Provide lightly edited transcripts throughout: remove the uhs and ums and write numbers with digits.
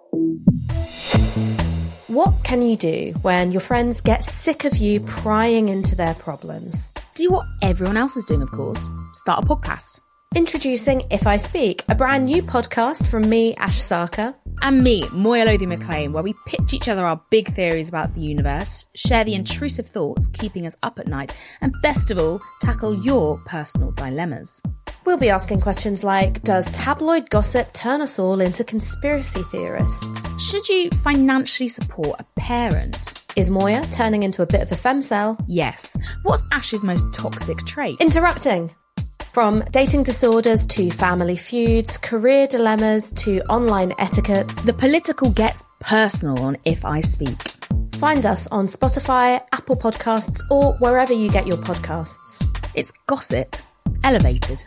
What can you do when your friends get sick of you prying into their problems? Do what everyone else is doing, of course. Start a podcast. Introducing If I Speak, a brand new podcast from me, Ash Sarkar. And me, Moya Lothian-McLean, where we pitch each other our big theories about the universe, share the intrusive thoughts keeping us up at night, and best of all, tackle your personal dilemmas. We'll be asking questions like, does tabloid gossip turn us all into conspiracy theorists? Should you financially support a parent? Is Moya turning into a bit of a femcel? Yes. What's Ash's most toxic trait? Interrupting. From dating disorders to family feuds, career dilemmas to online etiquette. The political gets personal on If I Speak. Find us on Spotify, Apple Podcasts, or wherever you get your podcasts. It's gossip elevated.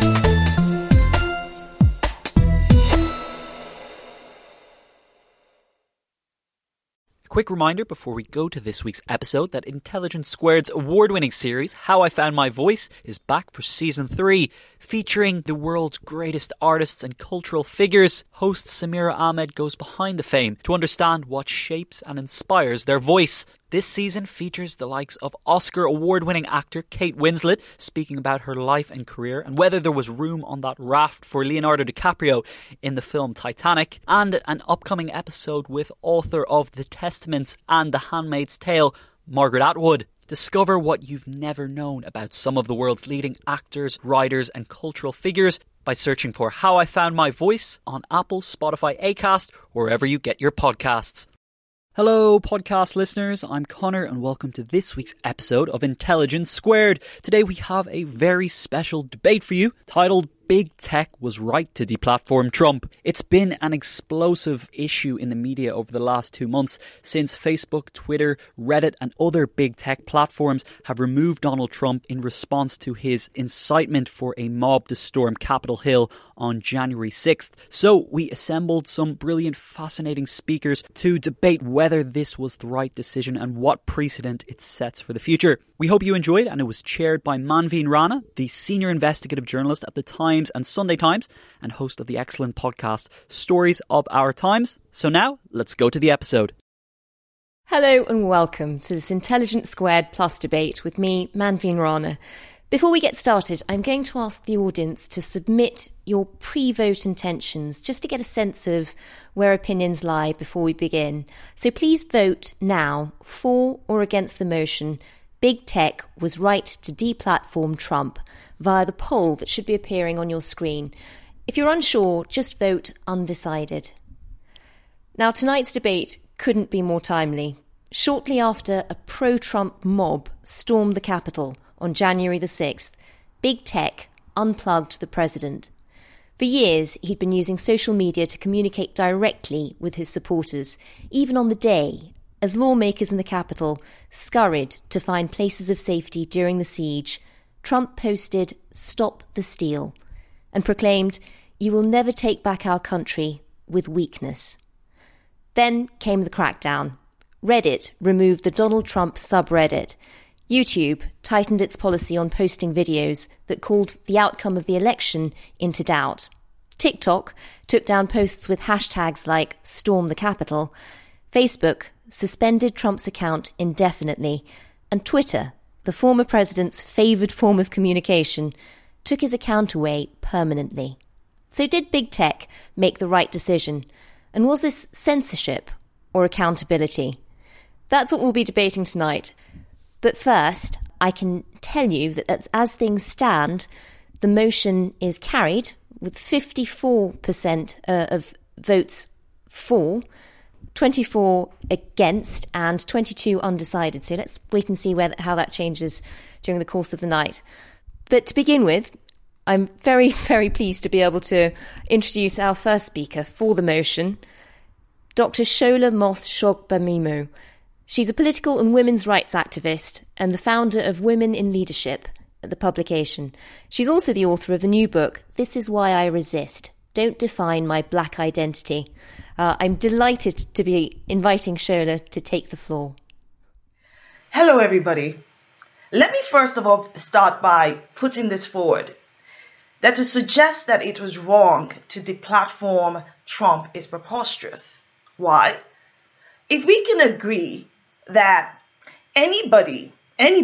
Quick reminder before we go to this week's episode that Intelligence Squared's award-winning series, How I Found My Voice, is back for Season 3, featuring the world's greatest artists and cultural figures. Host Samira Ahmed goes behind the fame to understand what shapes and inspires their voice. This season features the likes of Oscar award-winning actor Kate Winslet speaking about her life and career and whether there was room on that raft for Leonardo DiCaprio in the film Titanic, and an upcoming episode with author of The Testaments and The Handmaid's Tale, Margaret Atwood. Discover what you've never known about some of the world's leading actors, writers and cultural figures by searching for How I Found My Voice on Apple, Spotify, Acast, or wherever you get your podcasts. Hello, podcast listeners. I'm Connor and welcome to this week's episode of Intelligence Squared. Today we have a very special debate for you titled Big Tech Was Right to Deplatform Trump. It's been an explosive issue in the media over the last 2 months since Facebook, Twitter, Reddit and other big tech platforms have removed Donald Trump in response to his incitement for a mob to storm Capitol Hill on January 6th. So we assembled some brilliant, fascinating speakers to debate whether this was the right decision and what precedent it sets for the future. We hope you enjoyed, and it was chaired by Manveen Rana, the senior investigative journalist at The Times and Sunday Times, and host of the excellent podcast Stories of Our Times. So now, let's go to the episode. Hello and welcome to this Intelligence Squared Plus debate with me, Manveen Rana. Before we get started, I'm going to ask the audience to submit your pre-vote intentions just to get a sense of where opinions lie before we begin. So please vote now for or against the motion Big Tech was right to deplatform Trump via the poll that should be appearing on your screen. If you're unsure, just vote undecided. Now, tonight's debate couldn't be more timely. Shortly after a pro-Trump mob stormed the Capitol on January the 6th, Big Tech unplugged the president. For years, he'd been using social media to communicate directly with his supporters, even on the day as lawmakers in the Capitol scurried to find places of safety during the siege. Trump posted, "Stop the steal," and proclaimed, "You will never take back our country with weakness." Then came the crackdown. Reddit removed the Donald Trump subreddit. YouTube tightened its policy on posting videos that called the outcome of the election into doubt. TikTok took down posts with hashtags like "Storm the Capitol." Facebook suspended Trump's account indefinitely, and Twitter, the former president's favoured form of communication, took his account away permanently. So did Big Tech make the right decision? And was this censorship or accountability? That's what we'll be debating tonight. But first, I can tell you that as things stand, the motion is carried with 54% of votes for, 24 against and 22 undecided. So let's wait and see how that changes during the course of the night. But to begin with, I'm very, very pleased to be able to introduce our first speaker for the motion, Dr. Shola Mos-Shogbamimo. She's a political and women's rights activist and the founder of Women in Leadership at the publication. She's also the author of the new book, This Is Why I Resist, Don't Define My Black Identity. I'm delighted to be inviting Shola to take the floor. Hello, everybody. Let me first of all start by putting this forward, that to suggest that it was wrong to deplatform Trump is preposterous. Why? If we can agree that anybody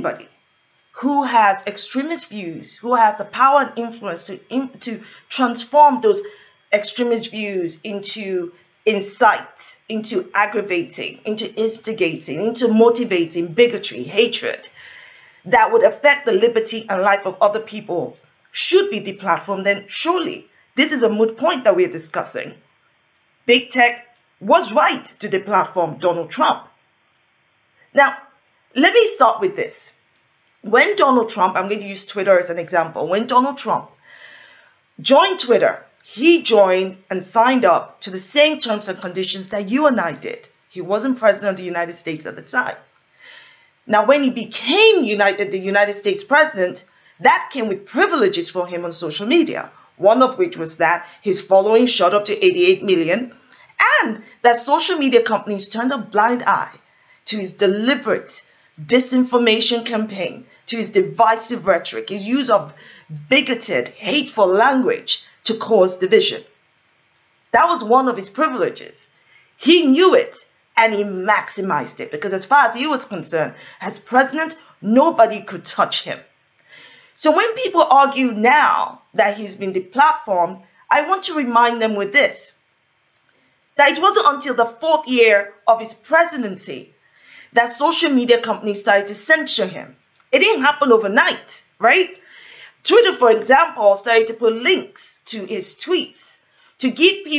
who has extremist views, who has the power and influence to transform those extremist views into incite, into aggravating, into instigating, into motivating bigotry, hatred, that would affect the liberty and life of other people should be deplatformed, then surely this is a moot point that we're discussing. Big tech was right to deplatform Donald Trump. Now, let me start with this. When Donald Trump, I'm going to use Twitter as an example, when Donald Trump joined Twitter, he joined and signed up to the same terms and conditions that you and I did. He wasn't president of the United States at the time. Now, when he became the United States president, that came with privileges for him on social media, one of which was that his following shot up to 88 million, and that social media companies turned a blind eye to his deliberate disinformation campaign, to his divisive rhetoric, his use of bigoted, hateful language to cause division. That was one of his privileges. He knew it and he maximized it because as far as he was concerned, as president, nobody could touch him. So when people argue now that he's been deplatformed, I want to remind them with this, that it wasn't until the 4th year of his presidency that social media companies started to censor him. It didn't happen overnight, right? Twitter, for example, started to put links to his tweets to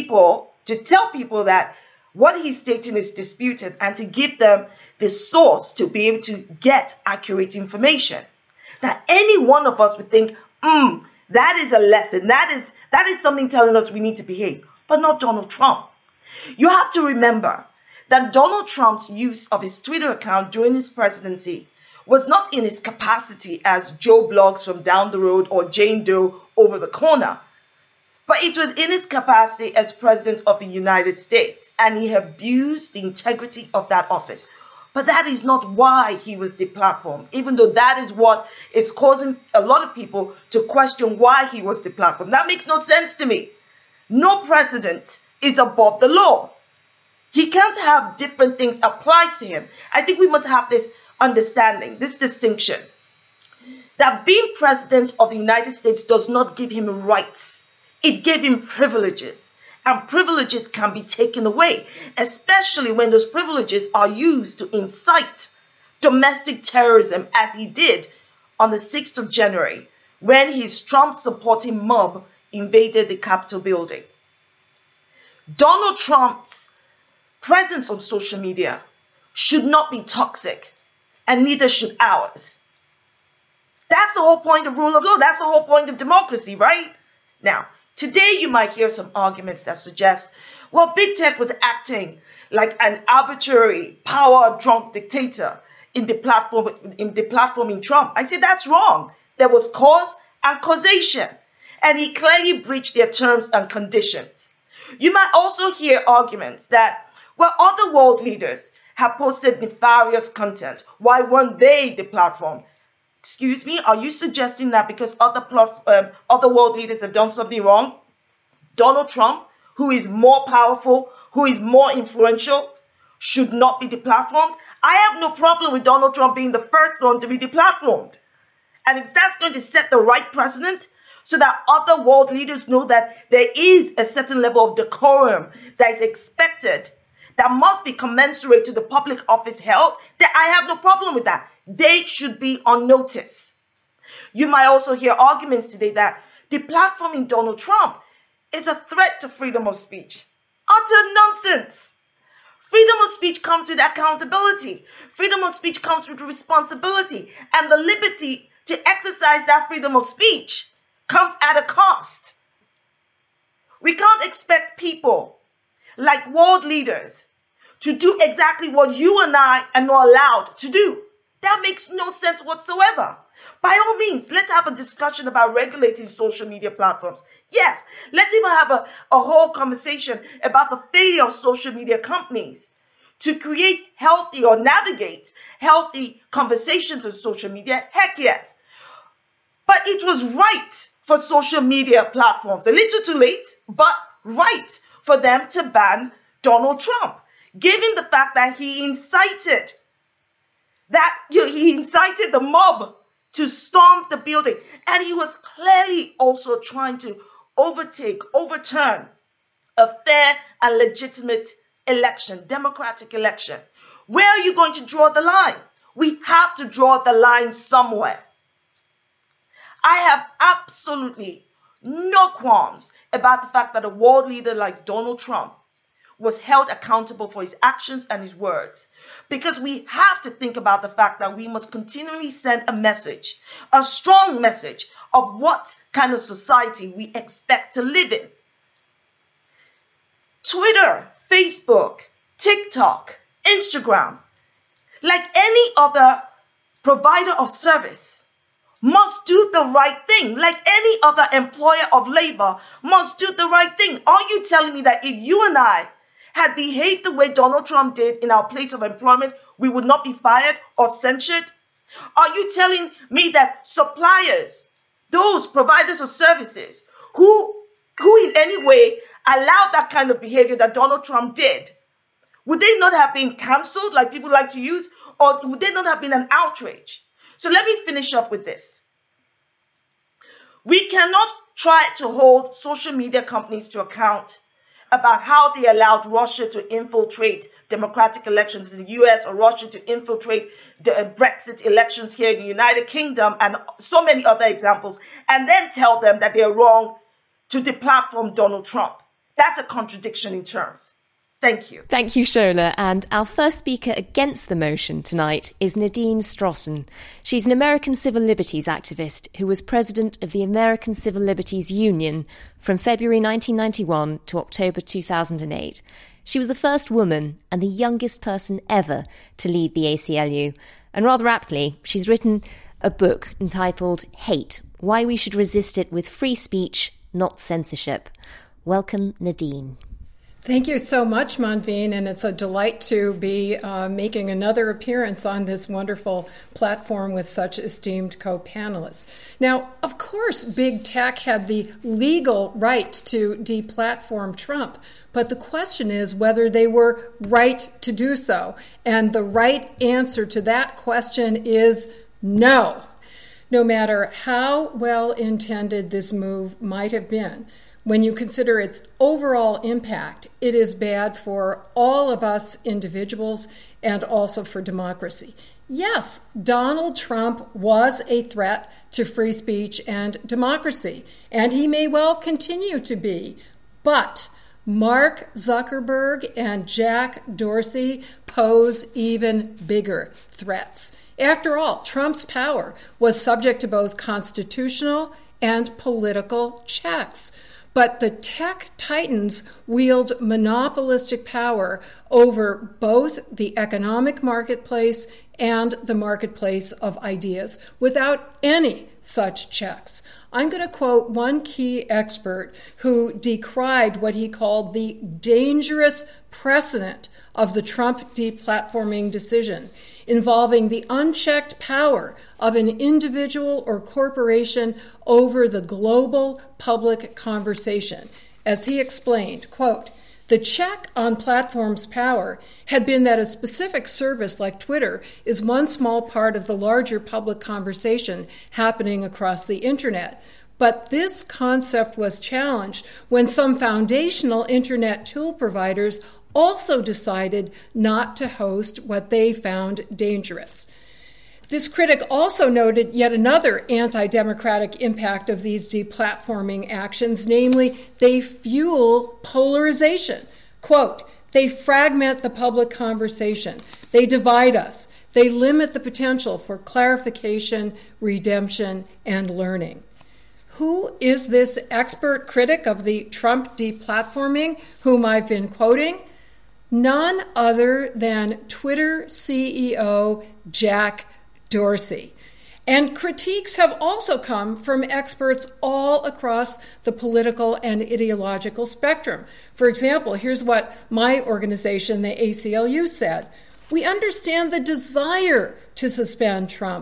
tell people that what he's stating is disputed and to give them the source to be able to get accurate information. Now, any one of us would think, that is a lesson. That is something telling us we need to behave, but not Donald Trump. You have to remember that Donald Trump's use of his Twitter account during his presidency was not in his capacity as Joe Blogs from down the road or Jane Doe over the corner, but it was in his capacity as president of the United States, and he abused the integrity of that office. But that is not why he was deplatformed, even though that is what is causing a lot of people to question why he was deplatformed. That makes no sense to me. No president is above the law. He can't have different things applied to him. I think we must have this understanding, this distinction, that being president of the United States does not give him rights. It gave him privileges, and privileges can be taken away, especially when those privileges are used to incite domestic terrorism, as he did on the 6th of January, when his Trump-supporting mob invaded the Capitol building. Donald Trump's presence on social media should not be toxic, and neither should ours. That's the whole point of rule of law. That's the whole point of democracy, right? Now, today you might hear some arguments that suggest, well, big tech was acting like an arbitrary, power-drunk dictator in deplatforming Trump. I say that's wrong. There was cause and causation, and he clearly breached their terms and conditions. You might also hear arguments that, well, other world leaders have posted nefarious content. Why weren't they deplatformed? Excuse me, are you suggesting that because other world leaders have done something wrong, Donald Trump, who is more powerful, who is more influential, should not be deplatformed? I have no problem with Donald Trump being the first one to be deplatformed. And if that's going to set the right precedent, so that other world leaders know that there is a certain level of decorum that is expected, that must be commensurate to the public office held, then I have no problem with that. They should be on notice. You might also hear arguments today that deplatforming Donald Trump is a threat to freedom of speech. Utter nonsense. Freedom of speech comes with accountability. Freedom of speech comes with responsibility. And the liberty to exercise that freedom of speech comes at a cost. We can't expect people like world leaders to do exactly what you and I are not allowed to do. That makes no sense whatsoever. By all means, let's have a discussion about regulating social media platforms. Yes, let's even have a whole conversation about the failure of social media companies to create healthy or navigate healthy conversations on social media. Heck yes. But it was right for social media platforms, a little too late, but right for them to ban Donald Trump, given the fact that he incited the mob to storm the building. And he was clearly also trying to overturn a fair and legitimate election, democratic election. Where are you going to draw the line? We have to draw the line somewhere. I have absolutely no qualms about the fact that a world leader like Donald Trump was held accountable for his actions and his words. Because we have to think about the fact that we must continually send a message, a strong message of what kind of society we expect to live in. Twitter, Facebook, TikTok, Instagram, like any other provider of service, must do the right thing. Like any other employer of labor must do the right thing. Are you telling me that if you and I had behaved the way Donald Trump did in our place of employment, we would not be fired or censured? Are you telling me that suppliers, those providers of services who in any way allowed that kind of behavior that Donald Trump did, would they not have been canceled like people like to use, or would they not have been an outrage? So let me finish up with this. We cannot try to hold social media companies to account about how they allowed Russia to infiltrate democratic elections in the US, or Russia to infiltrate the Brexit elections here in the United Kingdom, and so many other examples, and then tell them that they're wrong to deplatform Donald Trump. That's a contradiction in terms. Thank you. Thank you, Shola. And our first speaker against the motion tonight is Nadine Strossen. She's an American civil liberties activist who was president of the American Civil Liberties Union from February 1991 to October 2008. She was the first woman and the youngest person ever to lead the ACLU. And rather aptly, she's written a book entitled Hate: Why We Should Resist It with Free Speech, Not Censorship. Welcome, Nadine. Thank you so much, Manveen, and it's a delight to be making another appearance on this wonderful platform with such esteemed co-panelists. Now, of course, big tech had the legal right to deplatform Trump, but the question is whether they were right to do so. And the right answer to that question is no. No matter how well-intended this move might have been, when you consider its overall impact, it is bad for all of us individuals and also for democracy. Yes, Donald Trump was a threat to free speech and democracy, and he may well continue to be. But Mark Zuckerberg and Jack Dorsey pose even bigger threats. After all, Trump's power was subject to both constitutional and political checks. But the tech titans wield monopolistic power over both the economic marketplace and the marketplace of ideas without any such checks. I'm going to quote one key expert who decried what he called the dangerous precedent of the Trump deplatforming decision, involving the unchecked power of an individual or corporation over the global public conversation. As he explained, quote, "The check on platforms' power had been that a specific service like Twitter is one small part of the larger public conversation happening across the internet. But this concept was challenged when some foundational internet tool providers also decided not to host what they found dangerous." This critic also noted yet another anti-democratic impact of these deplatforming actions, namely, they fuel polarization. Quote, "They fragment the public conversation. They divide us. They limit the potential for clarification, redemption, and learning." Who is this expert critic of the Trump deplatforming whom I've been quoting? None other than Twitter CEO Jack Dorsey. And critiques have also come from experts all across the political and ideological spectrum. For example, here's what my organization, the ACLU, said. "We understand the desire to suspend Trump,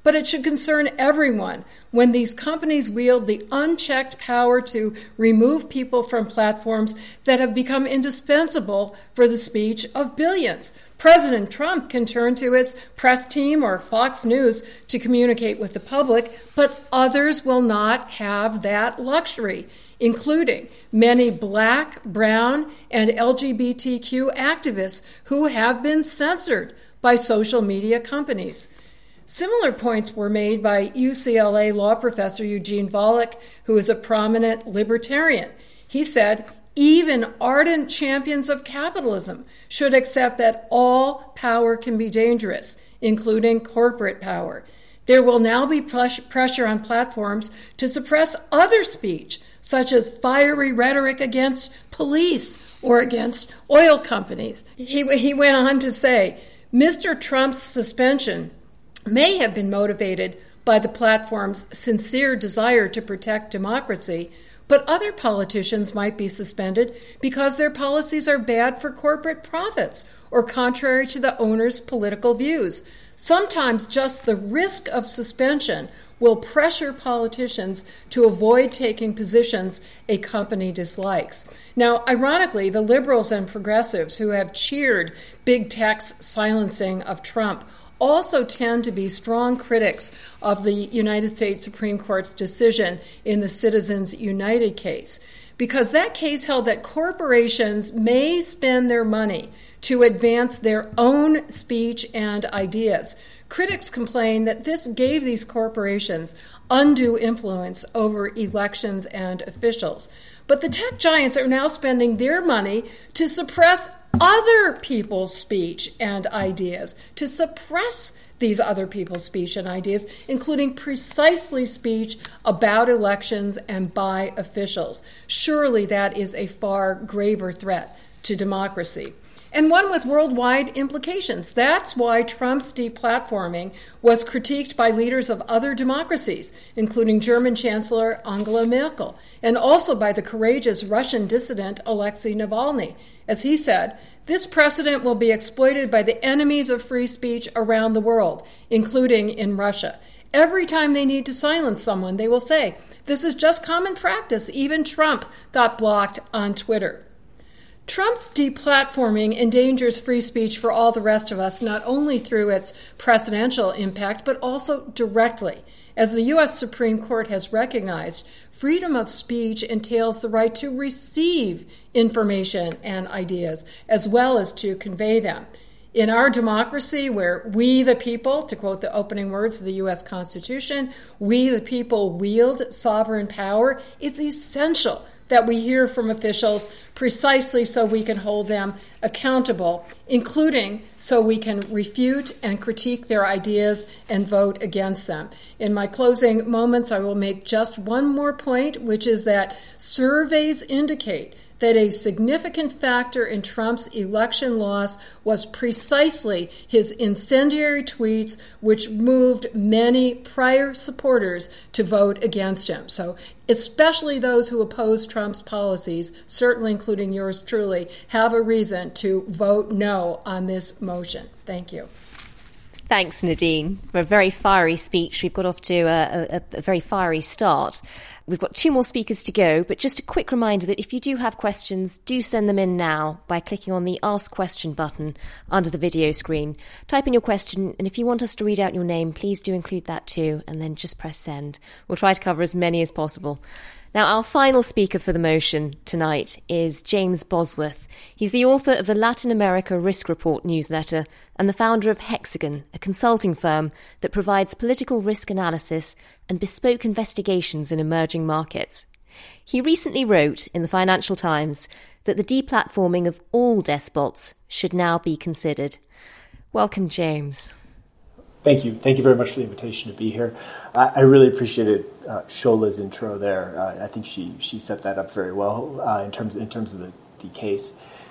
but it should concern everyone when these companies wield the unchecked power to remove people from platforms that have become indispensable for the speech of billions. President Trump can turn to his press team or Fox News to communicate with the public, but others will not have that luxury, including many Black, brown, and LGBTQ activists who have been censored by social media companies. Similar points were made by UCLA law professor Eugene Volokh, who is a prominent libertarian. He said, even ardent champions of capitalism should accept that all power can be dangerous, including corporate power. There will now be pressure on platforms to suppress other speech, such as fiery rhetoric against police or against oil companies. He went on to say, Mr. Trump's suspension may have been motivated by the platform's sincere desire to protect democracy, but other politicians might be suspended because their policies are bad for corporate profits or contrary to the owner's political views. Sometimes just the risk of suspension will pressure politicians to avoid taking positions a company dislikes. Now, ironically, the liberals and progressives who have cheered big tech's silencing of Trump also tend to be strong critics of the United States Supreme Court's decision in the Citizens United case, because that case held that corporations may spend their money to advance their own speech and ideas. Critics complain that this gave these corporations undue influence over elections and officials. But the tech giants are now spending their money to suppress other people's speech and ideas, to suppress these other people's speech and ideas, including precisely speech about elections and by officials. Surely that is a far graver threat to democracy, and one with worldwide implications. That's why Trump's deplatforming was critiqued by leaders of other democracies, including German Chancellor Angela Merkel, and also by the courageous Russian dissident Alexei Navalny. As he said, this precedent will be exploited by the enemies of free speech around the world, including in Russia. Every time they need to silence someone, they will say, this is just common practice. Even Trump got blocked on Twitter. Trump's deplatforming endangers free speech for all the rest of us, not only through its presidential impact, but also directly. As the U.S. Supreme Court has recognized, freedom of speech entails the right to receive information and ideas, as well as to convey them. In our democracy, where we the people, to quote the opening words of the U.S. Constitution, we the people wield sovereign power, it's essential that we hear from officials precisely so we can hold them accountable, including so we can refute and critique their ideas and vote against them. In my closing moments, I will make just one more point, which is that surveys indicate that a significant factor in Trump's election loss was precisely his incendiary tweets, which moved many prior supporters to vote against him. So especially those who oppose Trump's policies, certainly including yours truly, have a reason to vote no on this motion. Thank you. Thanks, Nadine, for a very fiery speech. We've got off to a very fiery start. We've got 2 more speakers to go, but just a quick reminder that if you do have questions, do send them in now by clicking on the Ask Question button under the video screen. Type in your question, and if you want us to read out your name, please do include that too, and then just press send. We'll try to cover as many as possible. Now, our final speaker for the motion tonight is James Bosworth. He's the author of the Latin America Risk Report newsletter and the founder of Hexagon, a consulting firm that provides political risk analysis and bespoke investigations in emerging markets. He recently wrote in the Financial Times that the deplatforming of all despots should now be considered. Welcome, James. Thank you. Thank you very much for the invitation to be here. I really appreciated Shola's intro there. I think she set that up very well in terms of the case.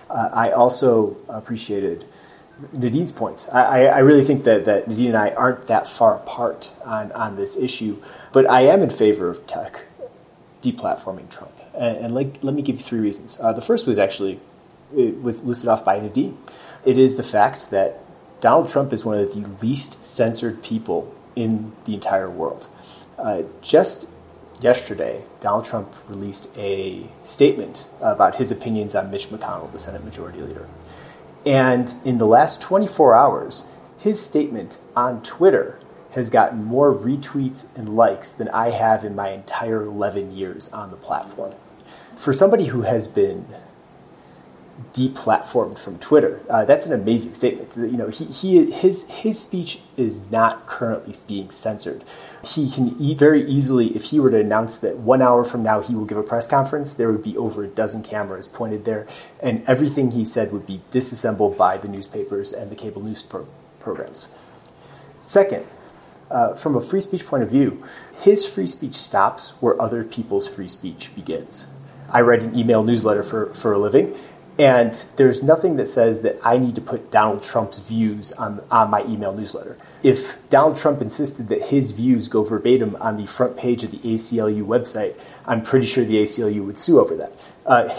I also appreciated Nadine's points. I really think that Nadine and I aren't that far apart on this issue, but I am in favor of tech deplatforming Trump. And let me give you 3 reasons. The first was it was listed off by Nadine. It is the fact that Donald Trump is one of the least censored people in the entire world. Just yesterday, Donald Trump released a statement about his opinions on Mitch McConnell, the Senate Majority Leader. And in the last 24 hours, his statement on Twitter has gotten more retweets and likes than I have in my entire 11 years on the platform. For somebody who has been deplatformed from Twitter, that's an amazing statement. You know, his speech is not currently being censored. He can very easily, if he were to announce that 1 hour from now he will give a press conference, there would be over a dozen cameras pointed there, and everything he said would be disassembled by the newspapers and the cable news programs. Second, from a free speech point of view, his free speech stops where other people's free speech begins. I write an email newsletter for a living, and there's nothing that says that I need to put Donald Trump's views on my email newsletter. If Donald Trump insisted that his views go verbatim on the front page of the ACLU website, I'm pretty sure the ACLU would sue over that.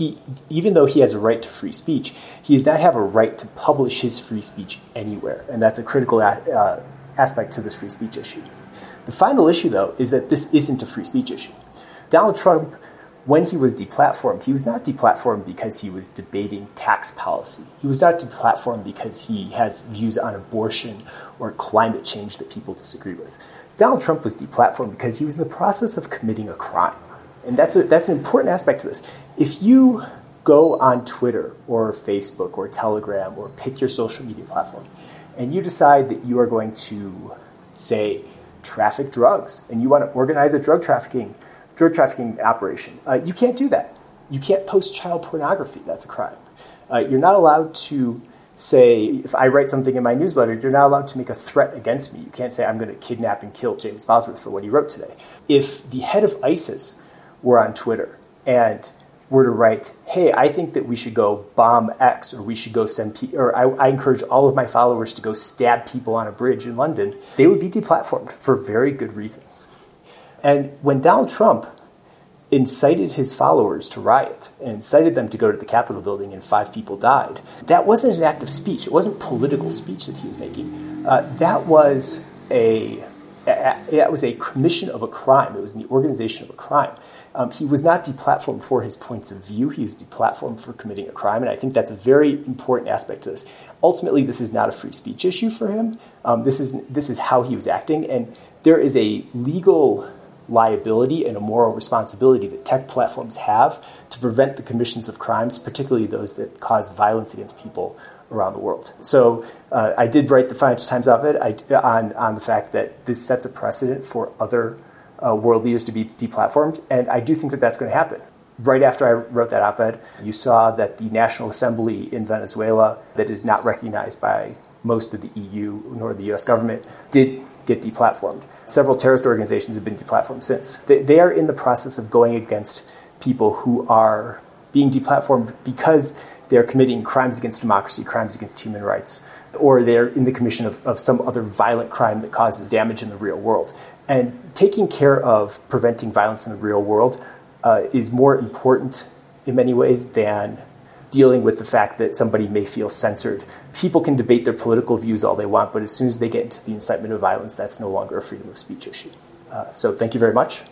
Even though he has a right to free speech, he does not have a right to publish his free speech anywhere, and that's a critical aspect to this free speech issue. The final issue, though, is that this isn't a free speech issue. Donald Trump, when he was deplatformed, he was not deplatformed because he was debating tax policy. He was not deplatformed because he has views on abortion or climate change that people disagree with. Donald Trump was deplatformed because he was in the process of committing a crime. And that's an important aspect to this. If you go on Twitter or Facebook or Telegram or pick your social media platform and you decide that you are going to, say, traffic drugs and you want to organize a drug trafficking operation, you can't do that. You can't post child pornography. That's a crime. You're not allowed to say, if I write something in my newsletter, you're not allowed to make a threat against me. You can't say, I'm going to kidnap and kill James Bosworth for what he wrote today. If the head of ISIS were on Twitter and were to write, hey, I think that we should go bomb X, or we should go I encourage all of my followers to go stab people on a bridge in London, they would be deplatformed for very good reasons. And when Donald Trump incited his followers to riot and incited them to go to the Capitol building and 5 people died, that wasn't an act of speech. It wasn't political speech that he was making. That was a commission of a crime. It was the organization of a crime. He was not deplatformed for his points of view. He was deplatformed for committing a crime, and I think that's a very important aspect to this. Ultimately, this is not a free speech issue for him. This is how he was acting, and there is a legal liability and a moral responsibility that tech platforms have to prevent the commissions of crimes, particularly those that cause violence against people around the world. So I did write the Financial Times op-ed on the fact that this sets a precedent for other world leaders to be deplatformed, and I do think that that's going to happen. Right after I wrote that op-ed, you saw that the National Assembly in Venezuela, that is not recognized by most of the EU nor the US government, did get deplatformed. Several terrorist organizations have been deplatformed since. They are in the process of going against people who are being deplatformed because they're committing crimes against democracy, crimes against human rights, or they're in the commission of some other violent crime that causes damage in the real world. And taking care of preventing violence in the real world is more important in many ways than dealing with the fact that somebody may feel censored. People can debate their political views all they want, but as soon as they get into the incitement of violence, that's no longer a freedom of speech issue. So thank you very much.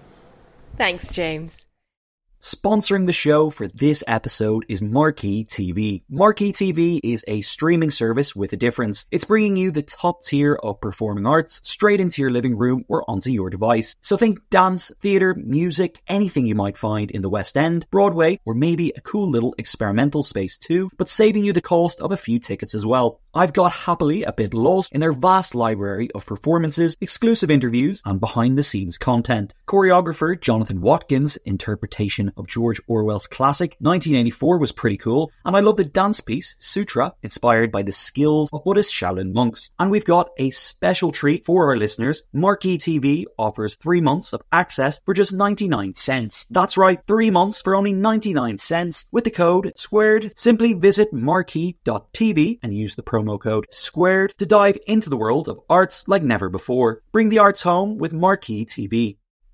Thanks, James. Sponsoring the show for this episode is Marquee TV. Marquee TV is a streaming service with a difference. It's bringing you the top tier of performing arts straight into your living room or onto your device. So think dance, theatre, music, anything you might find in the West End, Broadway, or maybe a cool little experimental space too, but saving you the cost of a few tickets as well. I've got happily a bit lost in their vast library of performances, exclusive interviews, and behind-the-scenes content. Choreographer Jonathan Watkins' interpretation of George Orwell's classic 1984 was pretty cool, and I love the dance piece Sutra, inspired by the skills of Buddhist Shaolin monks. And we've got a special treat for our listeners. Marquee TV offers 3 months of access for just 99 cents. That's right, 3 months for only 99 cents with the code SQUARED. Simply visit marquee.tv and use the promo code SQUARED to dive into the world of arts like never before. Bring the arts home with Marquee TV.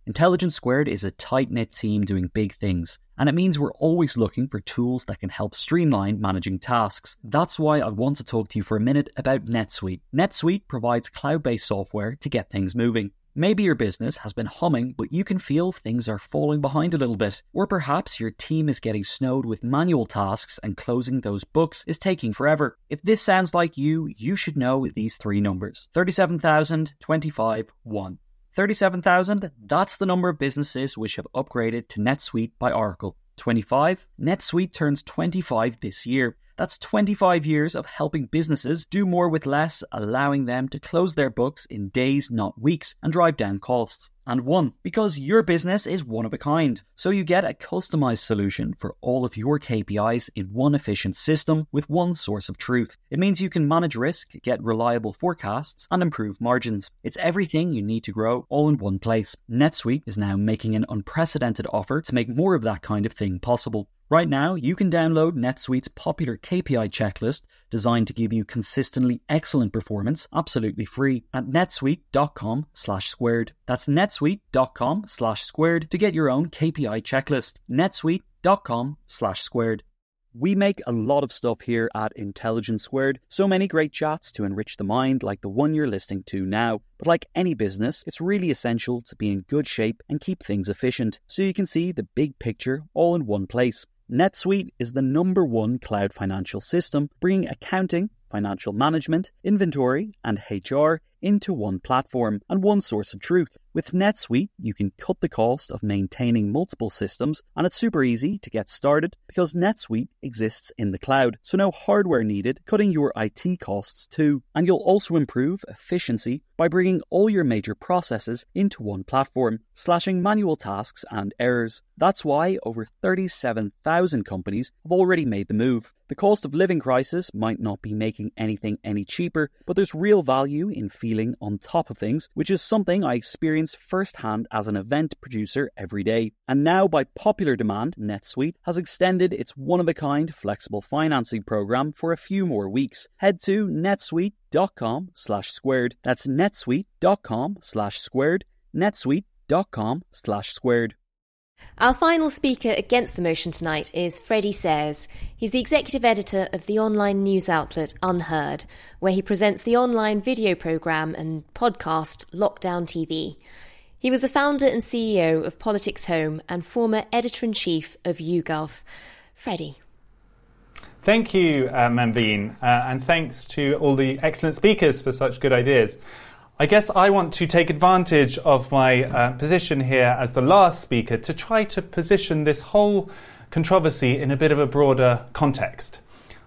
Intelligence Squared is a tight-knit team doing big things, and it means we're always looking for tools that can help streamline managing tasks. That's why I want to talk to you for a minute about NetSuite. NetSuite provides cloud-based software to get things moving. Maybe your business has been humming, but you can feel things are falling behind a little bit. Or perhaps your team is getting snowed with manual tasks and closing those books is taking forever. If this sounds like you, you should know these three numbers. 37,000, 25, 1. 37,000, that's the number of businesses which have upgraded to NetSuite by Oracle. 25, NetSuite turns 25 this year. That's 25 years of helping businesses do more with less, allowing them to close their books in days, not weeks, and drive down costs. And 1, because your business is one of a kind. So you get a customized solution for all of your KPIs in one efficient system with one source of truth. It means you can manage risk, get reliable forecasts, and improve margins. It's everything you need to grow all in one place. NetSuite is now making an unprecedented offer to make more of that kind of thing possible. Right now, you can download NetSuite's popular KPI checklist designed to give you consistently excellent performance absolutely free at netsuite.com/squared. That's netsuite.com/squared to get your own KPI checklist. netsuite.com/squared. We make a lot of stuff here at Intelligence Squared, so many great chats to enrich the mind like the one you're listening to now. But like any business, it's really essential to be in good shape and keep things efficient, so you can see the big picture all in one place. NetSuite is the #1 cloud financial system, bringing accounting, financial management, inventory, and HR into one platform and one source of truth. With NetSuite, you can cut the cost of maintaining multiple systems, and it's super easy to get started because NetSuite exists in the cloud, so no hardware needed, cutting your IT costs too. And you'll also improve efficiency by bringing all your major processes into one platform, slashing manual tasks and errors. That's why over 37,000 companies have already made the move. The cost of living crisis might not be making anything any cheaper, but there's real value in feeling on top of things, which is something I experience firsthand as an event producer every day. And now, by popular demand, NetSuite has extended its one-of-a-kind flexible financing program for a few more weeks. Head to netsuite.com/squared. That's netsuite.com/squared. netsuite.com/squared. Our final speaker against the motion tonight is Freddie Sayers. He's the executive editor of the online news outlet Unheard, where he presents the online video programme and podcast Lockdown TV. He was the founder and CEO of Politics Home and former editor-in-chief of YouGov. Freddie. Thank you, Manveen, and thanks to all the excellent speakers for such good ideas. I guess I want to take advantage of my position here as the last speaker to try to position this whole controversy in a bit of a broader context.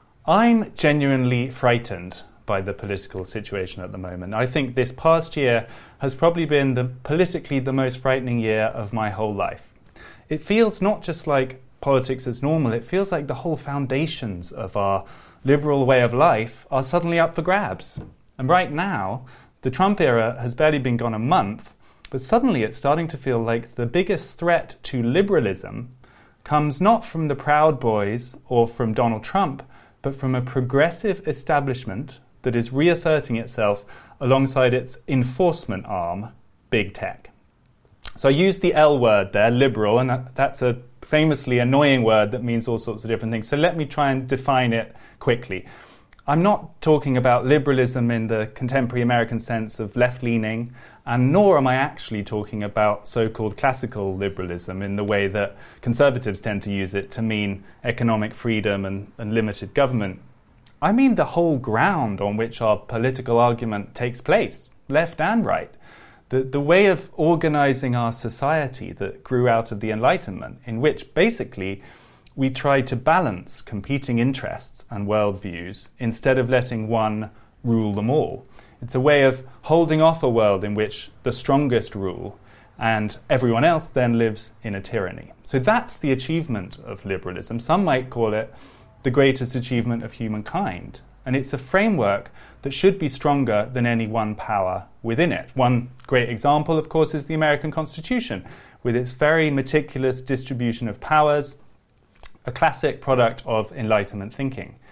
I'm genuinely frightened by the political situation at the moment. I think this past year has probably been politically the most frightening year of my whole life. It feels not just like politics as normal, it feels like the whole foundations of our liberal way of life are suddenly up for grabs. And right now, the Trump era has barely been gone a month, but suddenly it's starting to feel like the biggest threat to liberalism comes not from the Proud Boys or from Donald Trump, but from a progressive establishment that is reasserting itself alongside its enforcement arm, big tech. So I used the L word there, liberal, and that's a famously annoying word that means all sorts of different things. So let me try and define it quickly. I'm not talking about liberalism in the contemporary American sense of left-leaning, and nor am I actually talking about so-called classical liberalism in the way that conservatives tend to use it to mean economic freedom and limited government. I mean the whole ground on which our political argument takes place, left and right. The way of organizing our society that grew out of the Enlightenment, in which basically we try to balance competing interests and worldviews instead of letting one rule them all. It's a way of holding off a world in which the strongest rule and everyone else then lives in a tyranny. So that's the achievement of liberalism. Some might call it the greatest achievement of humankind. And it's a framework that should be stronger than any one power within it. One great example, of course, is the American Constitution, with its very meticulous distribution of powers, a classic product of Enlightenment thinking.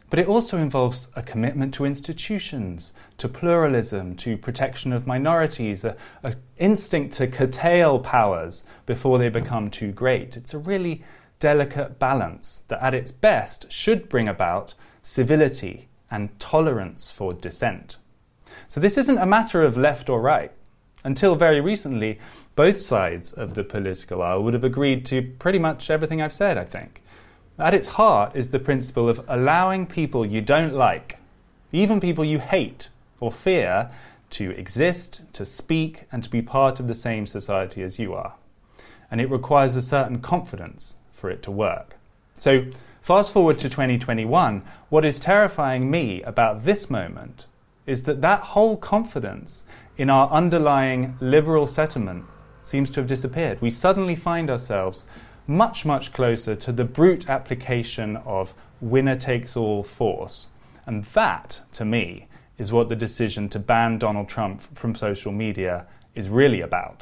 But it also involves a commitment to institutions, to pluralism, to protection of minorities, an instinct to curtail powers before they become too great. It's a really delicate balance that at its best should bring about civility and tolerance for dissent. So this isn't a matter of left or right. Until very recently, both sides of the political aisle would have agreed to pretty much everything I've said, I think. At its heart is the principle of allowing people you don't like, even people you hate or fear, to exist, to speak, and to be part of the same society as you are. And it requires a certain confidence for it to work. So, fast forward to 2021, what is terrifying me about this moment is that whole confidence in our underlying liberal settlement seems to have disappeared. We suddenly find ourselves much, much closer to the brute application of winner-takes-all force. And that, to me, is what the decision to ban Donald Trump from social media is really about.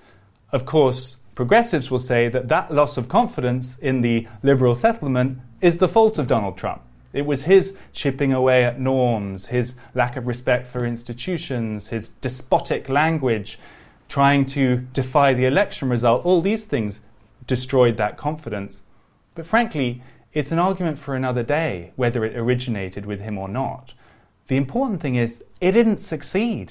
Of course, progressives will say that loss of confidence in the liberal settlement is the fault of Donald Trump. It was his chipping away at norms, his lack of respect for institutions, his despotic language, trying to defy the election result. All these things destroyed that confidence. But frankly, it's an argument for another day, whether it originated with him or not. The important thing is, it didn't succeed.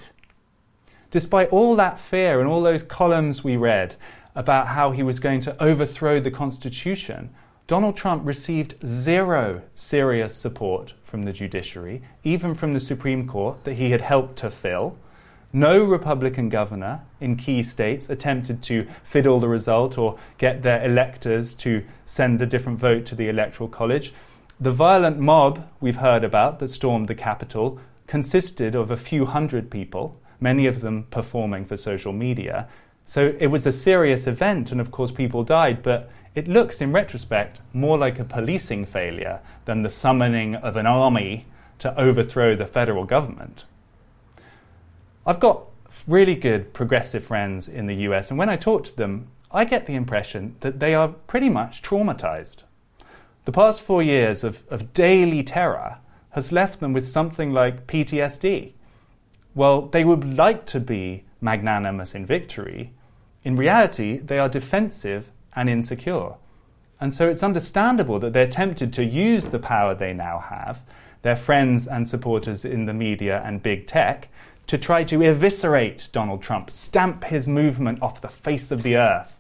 Despite all that fear and all those columns we read about how he was going to overthrow the Constitution, Donald Trump received zero serious support from the judiciary, even from the Supreme Court that he had helped to fill. No Republican governor in key states attempted to fiddle the result or get their electors to send a different vote to the Electoral College. The violent mob we've heard about that stormed the Capitol consisted of a few hundred people, many of them performing for social media. So it was a serious event, and of course people died, but it looks, in retrospect, more like a policing failure than the summoning of an army to overthrow the federal government. I've got really good progressive friends in the US, and when I talk to them, I get the impression that they are pretty much traumatized. The past 4 years of daily terror has left them with something like PTSD. Well, they would like to be magnanimous in victory. In reality, they are defensive and insecure. And so it's understandable that they're tempted to use the power they now have, their friends and supporters in the media and big tech, to try to eviscerate Donald Trump, stamp his movement off the face of the earth.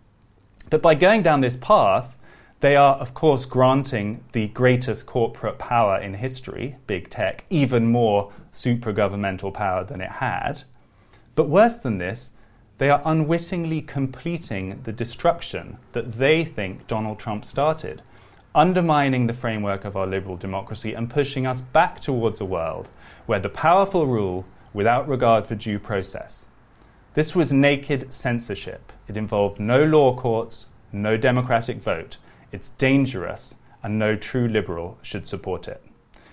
But by going down this path, they are, of course, granting the greatest corporate power in history, big tech, even more supragovernmental power than it had. But worse than this, they are unwittingly completing the destruction that they think Donald Trump started, undermining the framework of our liberal democracy and pushing us back towards a world where the powerful rule without regard for due process. This was naked censorship. It involved no law courts, no democratic vote. It's dangerous, and no true liberal should support it.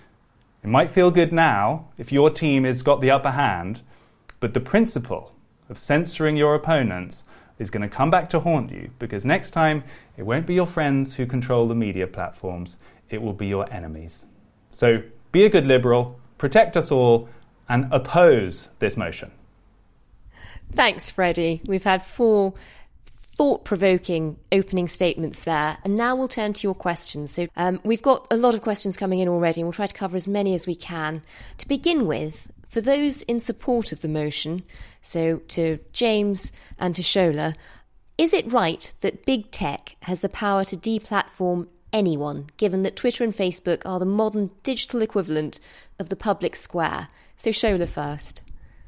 It might feel good now if your team has got the upper hand, but the principle of censoring your opponents is going to come back to haunt you, because next time it won't be your friends who control the media platforms, it will be your enemies. So be a good liberal, protect us all, and oppose this motion. Thanks, Freddie. We've had 4 thought-provoking opening statements there, and now we'll turn to your questions. So we've got a lot of questions coming in already, and we'll try to cover as many as we can. To begin with, for those in support of the motion, so to James and to Shola, is it right that big tech has the power to deplatform anyone, given that Twitter and Facebook are the modern digital equivalent of the public square? So Shola first.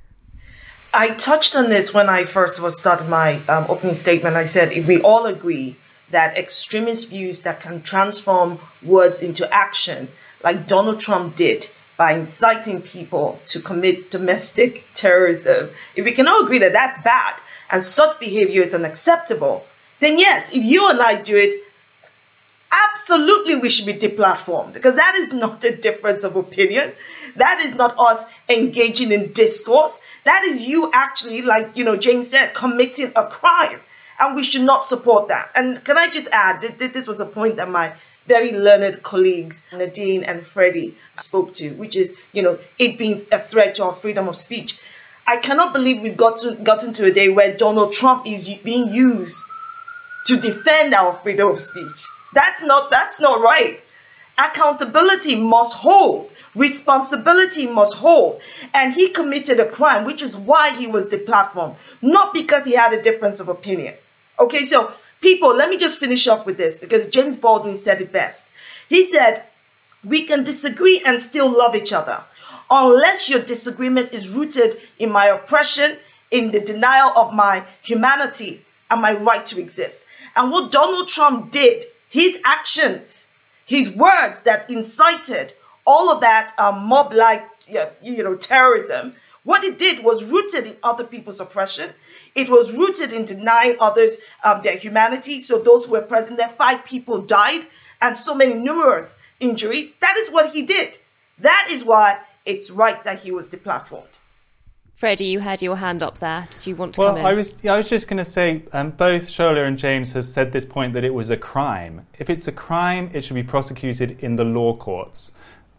I touched on this when I first started my opening statement. I said, if we all agree that extremist views that can transform words into action, like Donald Trump did by inciting people to commit domestic terrorism, if we can all agree that that's bad and such behavior is unacceptable, then yes, if you and I do it, absolutely we should be deplatformed, because that is not a difference of opinion. That is not us engaging in discourse. That is you actually, like, James said, committing a crime. And we should not support that. And can I just add that this was a point that my very learned colleagues, Nadine and Freddie, spoke to, which is, it being a threat to our freedom of speech. I cannot believe we've gotten to a day where Donald Trump is being used to defend our freedom of speech. That's not right. Accountability must hold. Responsibility must hold. And he committed a crime, which is why he was deplatformed, not because he had a difference of opinion. Okay, so people, let me just finish off with this, because James Baldwin said it best. He said, we can disagree and still love each other, unless your disagreement is rooted in my oppression, in the denial of my humanity and my right to exist. And what Donald Trump did, his actions, his words that incited all of that mob-like, terrorism, what it did was rooted in other people's oppression. It was rooted in denying others their humanity. So those who were present there, 5 people died and so many numerous injuries. That is what he did. That is why it's right that he was deplatformed. Freddie, you had your hand up there. Did you want to come in? I was just going to say, both Shola and James have said this point that it was a crime. If it's a crime, it should be prosecuted in the law courts.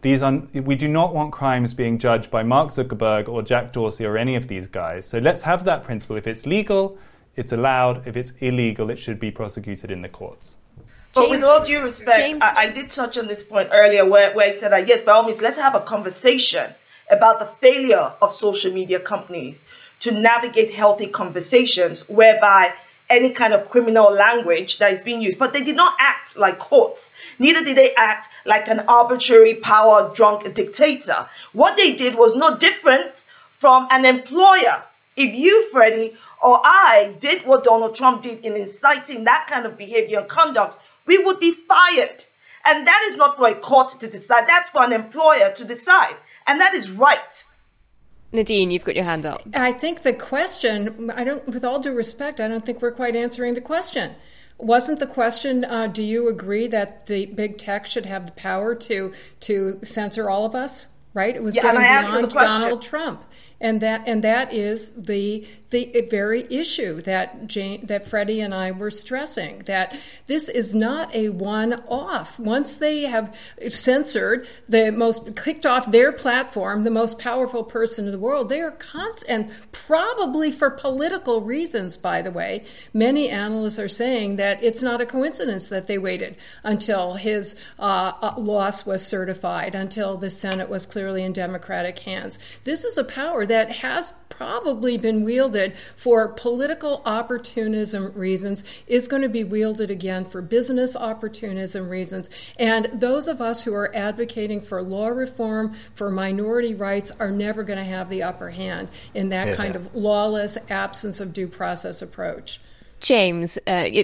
We do not want crimes being judged by Mark Zuckerberg or Jack Dorsey or any of these guys. So let's have that principle. If it's legal, it's allowed. If it's illegal, it should be prosecuted in the courts. But with all due respect, I did touch on this point earlier where I said, yes, by all means, let's have a conversation about the failure of social media companies to navigate healthy conversations whereby any kind of criminal language that is being used. But they did not act like courts. Neither did they act like an arbitrary, power-drunk dictator. What they did was no different from an employer. If you, Freddie, or I did what Donald Trump did in inciting that kind of behavior and conduct, we would be fired. And that is not for a court to decide. That's for an employer to decide. And that is right. Nadine, you've got your hand up. I think the question, with all due respect, I don't think we're quite answering the question. Wasn't the question, do you agree that the big tech should have the power to censor all of us? Right? It was getting beyond Donald Trump. And that is the very issue that Freddie and I were stressing, that this is not a one-off. Once they have censored kicked off their platform, the most powerful person in the world, they are and probably for political reasons, by the way, many analysts are saying that it's not a coincidence that they waited until his loss was certified, until the Senate was clearly in Democratic hands. This is a power that has probably been wielded for political opportunism reasons, is going to be wielded again for business opportunism reasons. And those of us who are advocating for law reform, for minority rights, are never going to have the upper hand in that kind of lawless, absence of due process approach. James,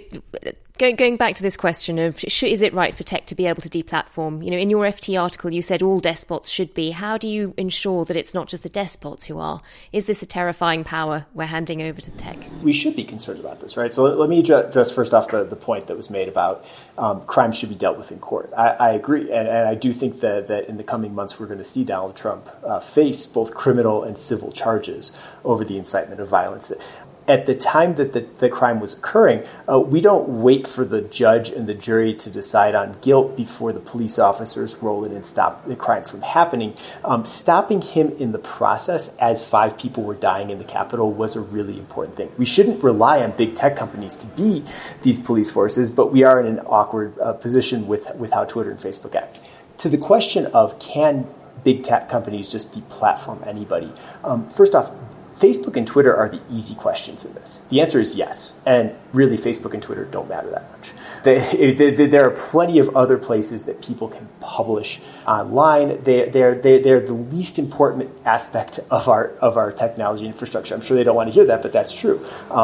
going back to this question of is it right for tech to be able to deplatform? In your FT article, you said all despots should be. How do you ensure that it's not just the despots who are? Is this a terrifying power we're handing over to tech? We should be concerned about this, right? So let me address first off the point that was made about crime should be dealt with in court. I agree, and I do think that in the coming months we're going to see Donald Trump face both criminal and civil charges over the incitement of violence. At the time that the crime was occurring, we don't wait for the judge and the jury to decide on guilt before the police officers roll in and stop the crime from happening. Stopping him in the process as 5 people were dying in the Capitol was a really important thing. We shouldn't rely on big tech companies to be these police forces, but we are in an awkward position with how Twitter and Facebook act. To the question of can big tech companies just deplatform anybody, first off, Facebook and Twitter are the easy questions in this. The answer is yes. And really, Facebook and Twitter don't matter that much. There are plenty of other places that people can publish online. They're the least important aspect of our technology infrastructure. I'm sure they don't want to hear that, but that's true.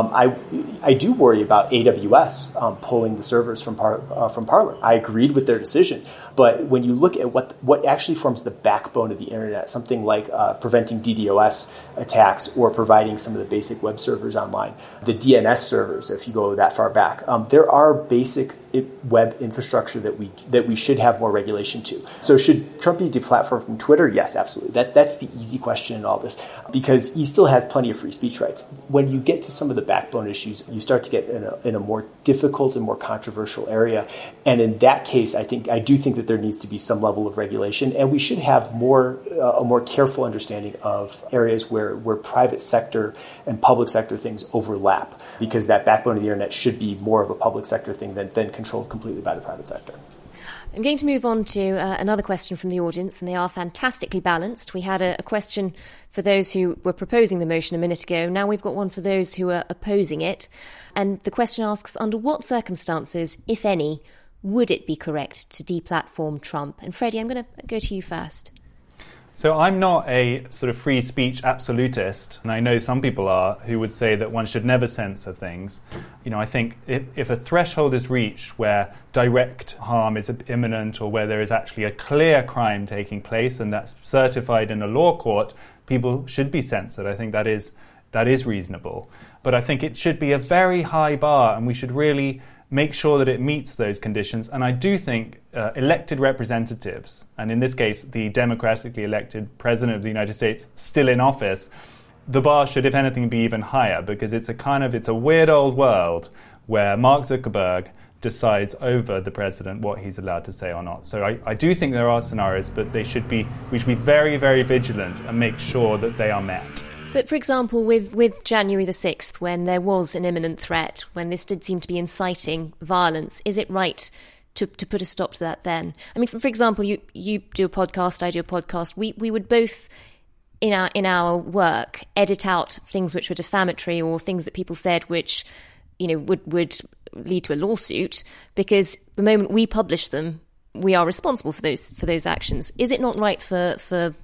I do worry about AWS pulling the servers from Parler. I agreed with their decision. But when you look at what actually forms the backbone of the internet, something like preventing DDoS attacks or providing some of the basic web servers online, the DNS servers, if you go that far back, there are basic web infrastructure that we should have more regulation to. So should Trump be deplatformed from Twitter? Yes, absolutely. That's the easy question in all this, because he still has plenty of free speech rights. When you get to some of the backbone issues, you start to get in a more difficult and more controversial area. And in that case, I do think that there needs to be some level of regulation, and we should have a more careful understanding of areas where private sector and public sector things overlap, because that backbone of the internet should be more of a public sector thing than controlled completely by the private sector. I'm going to move on to another question from the audience, and they are fantastically balanced. We had a question for those who were proposing the motion a minute ago. Now we've got one for those who are opposing it. And the question asks, under what circumstances, if any, would it be correct to deplatform Trump? And Freddie, I'm going to go to you first. So I'm not a sort of free speech absolutist, and I know some people are, who would say that one should never censor things. I think if a threshold is reached where direct harm is imminent, or where there is actually a clear crime taking place and that's certified in a law court, people should be censored. I think that is reasonable. But I think it should be a very high bar, and we should really make sure that it meets those conditions. And I do think elected representatives, and in this case, the democratically elected president of the United States still in office, the bar should, if anything, be even higher, because it's a weird old world where Mark Zuckerberg decides over the president what he's allowed to say or not. So I do think there are scenarios, but we should be very, very vigilant and make sure that they are met. But for example, with January the 6th, when there was an imminent threat, when this did seem to be inciting violence, is it right to put a stop to that then? I mean, for example, you do a podcast, I do a podcast. We would both, in our work, edit out things which were defamatory or things that people said which, would lead to a lawsuit, because the moment we publish them, we are responsible for those actions. Is it not right for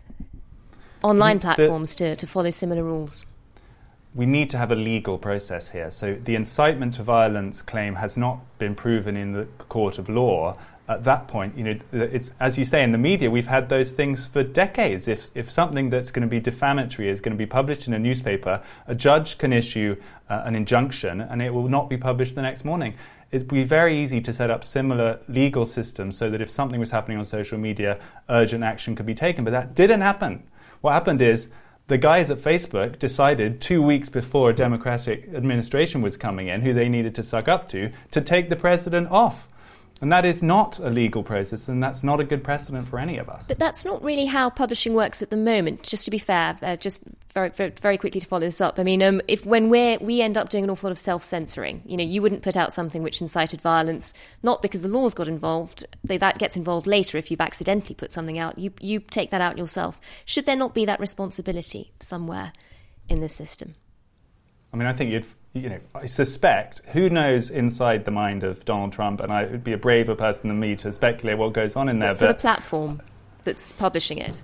online platforms to follow similar rules? We need to have a legal process here. So the incitement to violence claim has not been proven in the court of law. At that point, it's, as you say, in the media, we've had those things for decades. If something that's going to be defamatory is going to be published in a newspaper, a judge can issue an injunction and it will not be published the next morning. It'd be very easy to set up similar legal systems so that if something was happening on social media, urgent action could be taken. But that didn't happen. What happened is the guys at Facebook decided 2 weeks before a Democratic administration was coming in, who they needed to suck up to take the president off. And that is not a legal process, and that's not a good precedent for any of us. But that's not really how publishing works at the moment, just to be fair, just very, very, very quickly to follow this up. I mean, when we end up doing an awful lot of self-censoring, you wouldn't put out something which incited violence, not because the laws got involved, that gets involved later if you've accidentally put something out. You take that out yourself. Should there not be that responsibility somewhere in this system? I mean, I think I suspect, who knows inside the mind of Donald Trump, and I would be a braver person than me to speculate what goes on in there. But for the platform that's publishing it,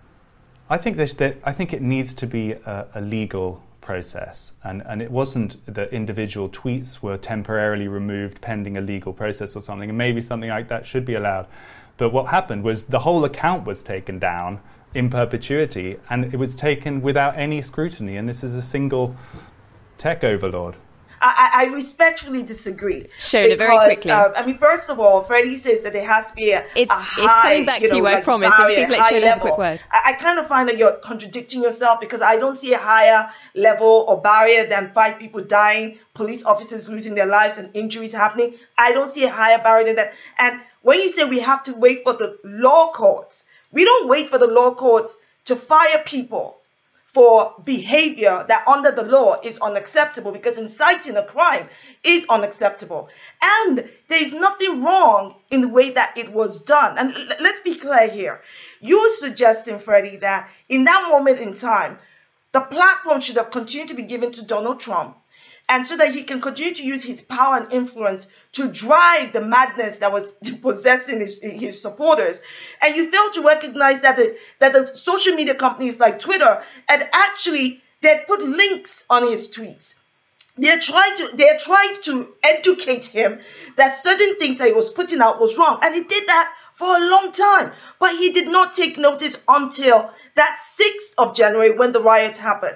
I think it needs to be a legal process, and it wasn't that individual tweets were temporarily removed pending a legal process or something, and maybe something like that should be allowed. But what happened was the whole account was taken down in perpetuity, and it was taken without any scrutiny, and this is a single tech overlord. I respectfully disagree. Shona, very quickly. First of all, Freddie says that there has to be it's coming back to you, I promise. I'm just going to let Shona have a quick word. I kind of find that you're contradicting yourself, because I don't see a higher level or barrier than 5 people dying, police officers losing their lives and injuries happening. I don't see a higher barrier than that. And when you say we have to wait for the law courts, we don't wait for the law courts to fire people for behavior that under the law is unacceptable, because inciting a crime is unacceptable. And there's nothing wrong in the way that it was done. And let's be clear here. You're suggesting, Freddie, that in that moment in time, the platform should have continued to be given to Donald Trump, and so that he can continue to use his power and influence to drive the madness that was possessing his supporters. And you fail to recognize that the social media companies like Twitter had put links on his tweets. They tried to educate him that certain things that he was putting out was wrong. And he did that for a long time. But he did not take notice until that 6th of January when the riot happened.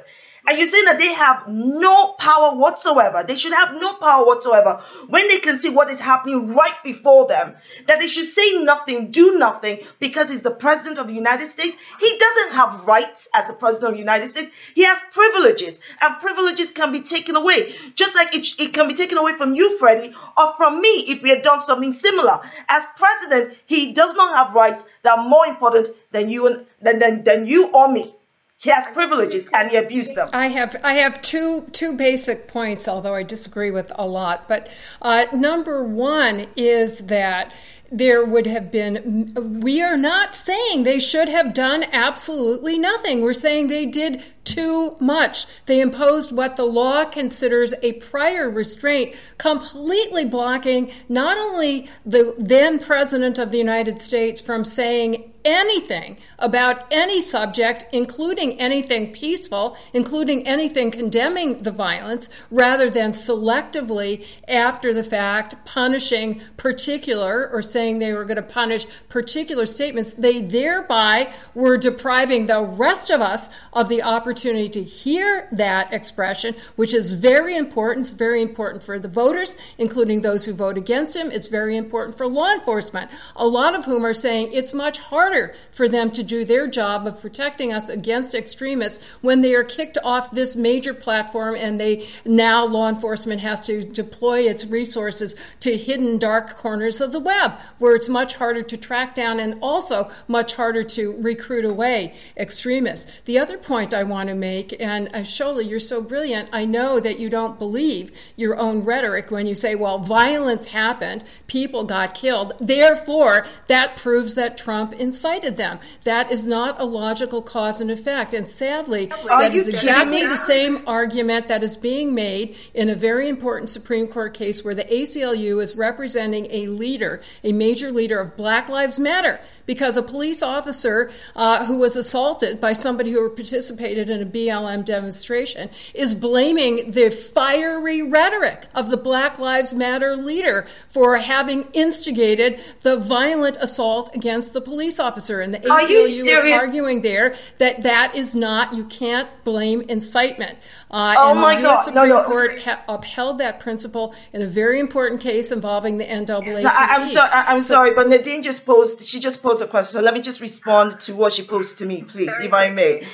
And you're saying that they have no power whatsoever. They should have no power whatsoever when they can see what is happening right before them. That they should say nothing, do nothing, because he's the president of the United States. He doesn't have rights as the president of the United States. He has privileges, and privileges can be taken away. Just like it can be taken away from you, Freddie, or from me if we had done something similar. As president, he does not have rights that are more important than you than you or me. He has privileges and he abused them. I have two basic points, although I disagree with a lot. But number one is that there would have been, we are not saying they should have done absolutely nothing. We're saying they did too much. They imposed what the law considers a prior restraint, completely blocking not only the then President of the United States from saying anything about any subject, including anything peaceful, including anything condemning the violence, rather than selectively, after the fact, punishing particular or saying they were going to punish particular statements. They thereby were depriving the rest of us of the opportunity to hear that expression, which is very important. It's very important for the voters, including those who vote against him. It's very important for law enforcement, a lot of whom are saying it's much harder for them to do their job of protecting us against extremists when they are kicked off this major platform and now law enforcement has to deploy its resources to hidden dark corners of the web where it's much harder to track down and also much harder to recruit away extremists. The other point I want to make, and Shola, you're so brilliant, I know that you don't believe your own rhetoric when you say, well, violence happened, people got killed, therefore that proves that Trump incited them. That is not a logical cause and effect. And sadly, that is exactly the same argument that is being made in a very important Supreme Court case where the ACLU is representing a leader, a major leader of Black Lives Matter, because a police officer who was assaulted by somebody who participated in a BLM demonstration is blaming the fiery rhetoric of the Black Lives Matter leader for having instigated the violent assault against the police officer. And the ACLU is arguing there that is not, you can't blame incitement. And the U.S. Supreme Court upheld that principle in a very important case involving the NAACP. I'm sorry, but Nadine just posed a question. So let me just respond to what she posed to me, please, if I may.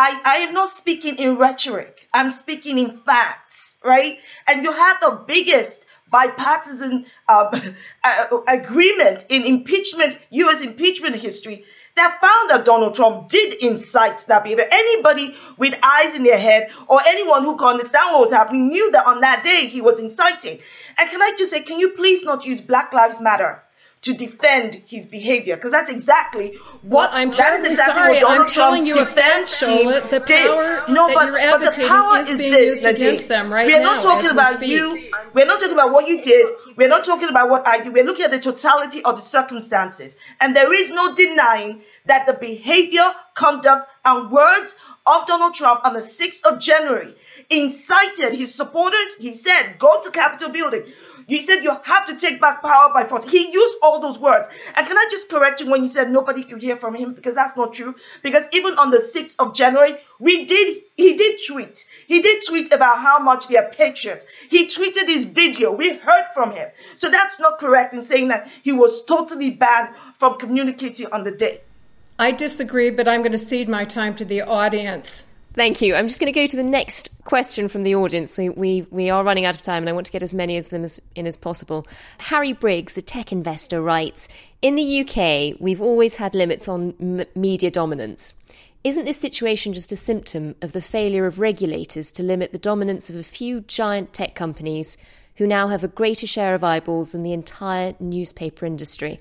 I am not speaking in rhetoric. I'm speaking in facts, right? And you have the biggest bipartisan agreement in impeachment, U.S. impeachment history, that found that Donald Trump did incite that behavior. Anybody with eyes in their head or anyone who could understand what was happening knew that on that day he was inciting. And can I just say, can you please not use Black Lives Matter to defend his behavior? Because that's exactly what... I'm terribly sorry. I'm telling you a fact, Shola. The power that you're advocating is being used against them right now. We're not talking about you. We're not talking about what you did. We're not talking about what I did. We're looking at the totality of the circumstances. And there is no denying that the behavior, conduct, and words of Donald Trump on the 6th of January incited his supporters. He said, go to Capitol building. You said you have to take back power by force. He used all those words. And can I just correct you when you said nobody could hear from him? Because that's not true. Because even on the 6th of January, he did tweet. He did tweet about how much they are patriots. He tweeted his video. We heard from him. So that's not correct in saying that he was totally banned from communicating on the day. I disagree, but I'm going to cede my time to the audience. Thank you. I'm just going to go to the next question from the audience. We are running out of time and I want to get as many of them as possible. Harry Briggs, a tech investor, writes, in the UK, we've always had limits on media dominance. Isn't this situation just a symptom of the failure of regulators to limit the dominance of a few giant tech companies who now have a greater share of eyeballs than the entire newspaper industry?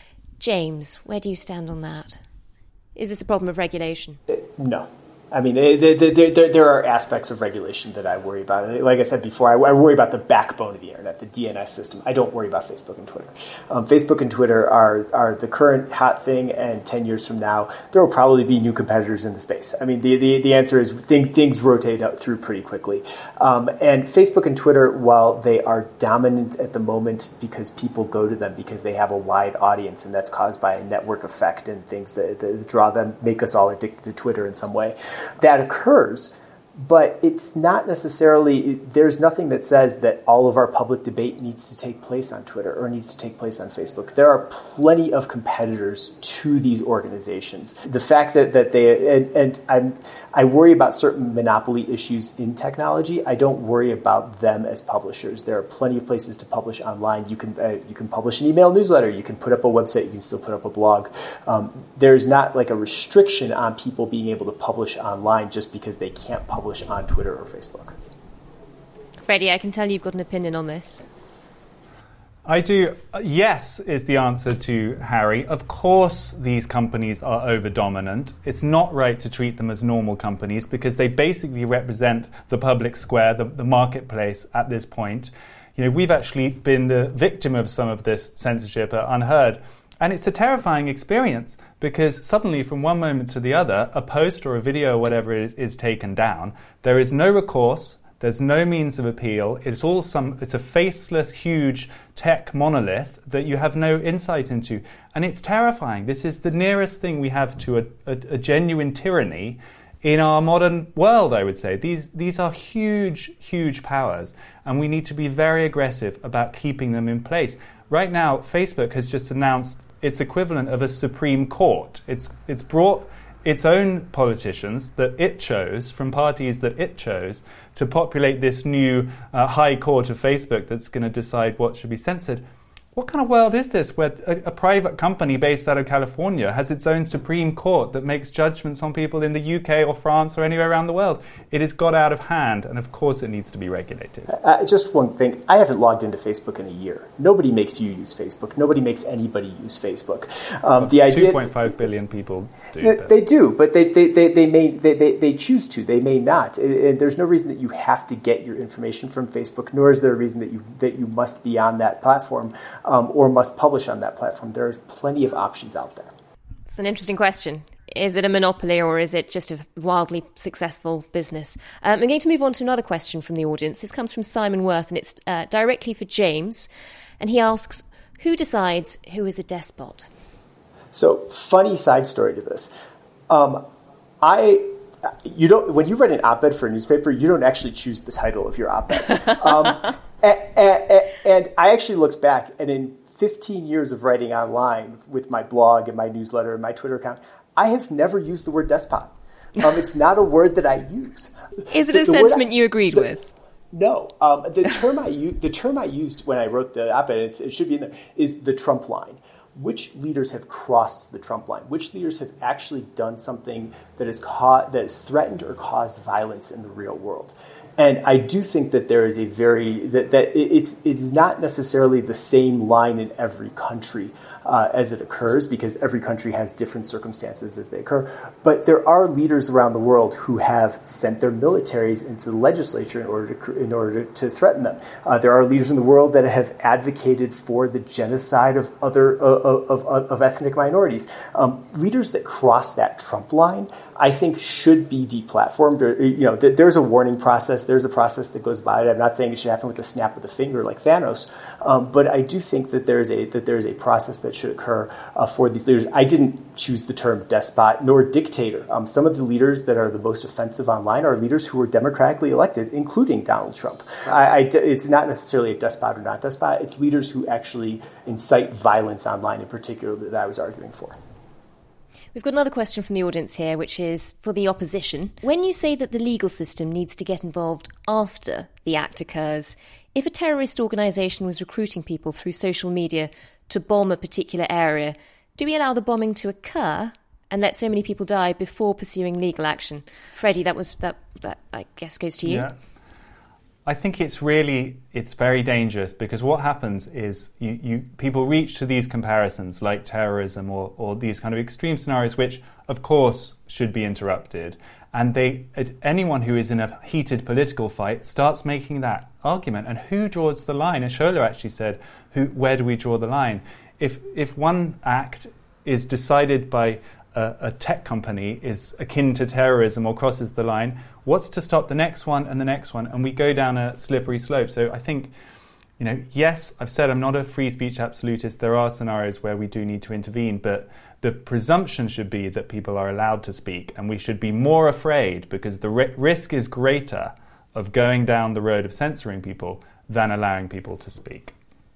James, where do you stand on that? Is this a problem of regulation? No. I mean, there are aspects of regulation that I worry about. Like I said before, I worry about the backbone of the internet, the DNS system. I don't worry about Facebook and Twitter. Facebook and Twitter are the current hot thing, and 10 years from now, there will probably be new competitors in the space. I mean, the answer is things rotate out through pretty quickly. And Facebook and Twitter, while they are dominant at the moment because people go to them because they have a wide audience, and that's caused by a network effect and things that draw them, make us all addicted to Twitter in some way. That occurs But it's not necessarily, there's nothing that says that all of our public debate needs to take place on Twitter or needs to take place on Facebook. There are plenty of competitors to these organizations. The fact that they, I worry about certain monopoly issues in technology. I don't worry about them as publishers. There are plenty of places to publish online. You can publish an email newsletter. You can put up a website. You can still put up a blog. There's not like a restriction on people being able to publish online just because they can't publish on Twitter or Facebook. Freddie, I can tell you've got an opinion on this. I do. Yes is the answer to Harry. Of course these companies are over-dominant. It's not right to treat them as normal companies because they basically represent the public square, the marketplace at this point. You know, we've actually been the victim of some of this censorship at Unheard. And it's a terrifying experience because suddenly from one moment to the other, a post or a video or whatever it is taken down. There is no recourse. There's no means of appeal. It's a faceless, huge tech monolith that you have no insight into. And it's terrifying. This is the nearest thing we have to a genuine tyranny in our modern world, I would say. These are huge, huge powers. And we need to be very aggressive about keeping them in place. Right now, Facebook has just announced its equivalent of a Supreme Court. It's brought its own politicians that it chose, from parties that it chose, to populate this new high court of Facebook that's going to decide what should be censored. What kind of world is this where a private company based out of California has its own Supreme Court that makes judgments on people in the UK or France or anywhere around the world? It has got out of hand, and of course it needs to be regulated. Just one thing. I haven't logged into Facebook in a year. Nobody makes you use Facebook. Nobody makes anybody use Facebook. The idea 2.5 billion people do. They do, but they choose to. They may not. And there's no reason that you have to get your information from Facebook, nor is there a reason that you must be on that platform. Or must publish on that platform. There's plenty of options out there. It's an interesting question. Is it a monopoly or is it just a wildly successful business? I'm going to move on to another question from the audience. This comes from Simon Worth, and it's directly for James. And he asks, who decides who is a despot? So, funny side story to this. When you write an op-ed for a newspaper, you don't actually choose the title of your op-ed. And I actually looked back, and in 15 years of writing online with my blog and my newsletter and my Twitter account, I have never used the word despot. It's not a word that I use. Is it a sentiment you agreed with? No. The term I used when I wrote the op-ed, it should be in there, is the Trump line. Which leaders have crossed the Trump line? Which leaders have actually done something that has threatened or caused violence in the real world? And I do think that there is it's not necessarily the same line in every country as it occurs, because every country has different circumstances as they occur. But there are leaders around the world who have sent their militaries into the legislature in order to threaten them. There are leaders in the world that have advocated for the genocide of of ethnic minorities. Leaders that cross that Trump line, I think, should be deplatformed. There's a warning process. There's a process that goes by it. I'm not saying it should happen with a snap of the finger like Thanos, but I do think that there is a process that should occur for these leaders. I didn't choose the term despot nor dictator. Some of the leaders that are the most offensive online are leaders who were democratically elected, including Donald Trump. It's not necessarily a despot or not despot. It's leaders who actually incite violence online in particular that I was arguing for. We've got another question from the audience here, which is for the opposition. When you say that the legal system needs to get involved after the act occurs, if a terrorist organisation was recruiting people through social media to bomb a particular area, do we allow the bombing to occur and let so many people die before pursuing legal action? Freddie, that I guess goes to you. Yeah. I think it's very dangerous, because what happens is people reach to these comparisons like terrorism or these kind of extreme scenarios, which of course should be interrupted. And anyone who is in a heated political fight starts making that argument. And who draws the line? As Shola actually said, where do we draw the line? If one act is decided by a tech company is akin to terrorism or crosses the line, what's to stop the next one and the next one? And we go down a slippery slope. So I think, Yes, I've said I'm not a free speech absolutist. There are scenarios where we do need to intervene, but the presumption should be that people are allowed to speak, and we should be more afraid because the risk is greater of going down the road of censoring people than allowing people to speak.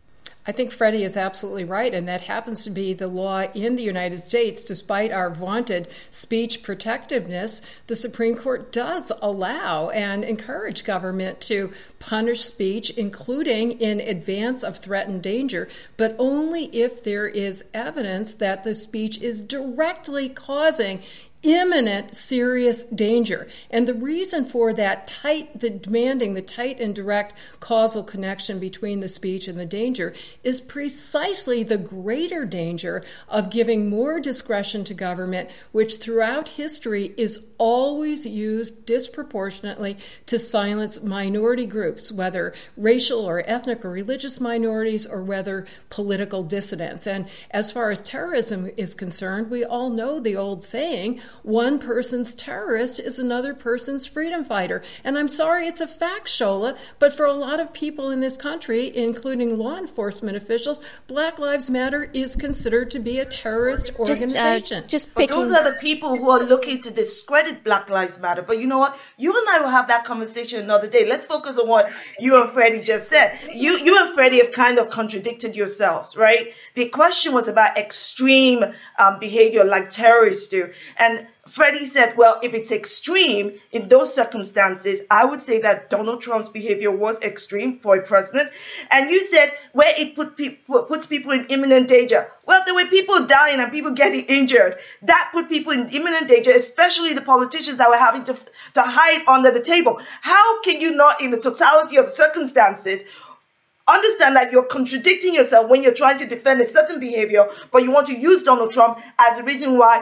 I think Freddie is absolutely right, and that happens to be the law in the United States. Despite our vaunted speech protectiveness, the Supreme Court does allow and encourage government to punish speech, including in advance of threatened danger, but only if there is evidence that the speech is directly causing imminent serious danger. And the reason for that demanding the tight and direct causal connection between the speech and the danger is precisely the greater danger of giving more discretion to government, which throughout history is always used disproportionately to silence minority groups, whether racial or ethnic or religious minorities, or whether political dissidents. And as far as terrorism is concerned, we all know the old saying, one person's terrorist is another person's freedom fighter. And I'm sorry, it's a fact, Shola, but for a lot of people in this country, including law enforcement officials, Black Lives Matter is considered to be a terrorist organization. But those are the people who are looking to discredit Black Lives Matter. But you know what? You and I will have that conversation another day. Let's focus on what you and Freddie just said. You and Freddie have kind of contradicted yourselves, right? The question was about extreme behavior like terrorists do. And Freddie said, well, if it's extreme in those circumstances, I would say that Donald Trump's behavior was extreme for a president. And you said where it puts people in imminent danger. Well, there were people dying and people getting injured. That put people in imminent danger, especially the politicians that were having to hide under the table. How can you not, in the totality of the circumstances, understand that you're contradicting yourself when you're trying to defend a certain behavior, but you want to use Donald Trump as a reason why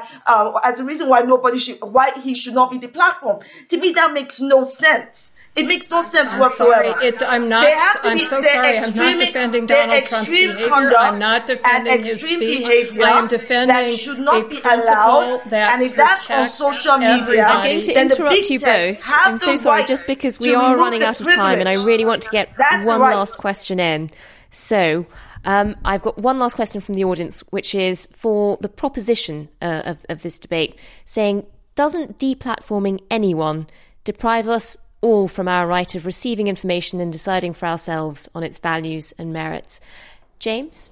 why he should not be deplatformed? To me, that makes no sense. It makes no sense whatsoever. I'm so sorry. I'm not defending Donald Trump's behavior. I'm not defending his speech. I am defending that should not be allowed. And if that's on social media, I'm going to interrupt you both. I'm so sorry, just because we are running out of time, and I really want to get one last question in. So I've got one last question from the audience, which is for the proposition of this debate, saying, doesn't deplatforming anyone deprive us all from our right of receiving information and deciding for ourselves on its values and merits? James?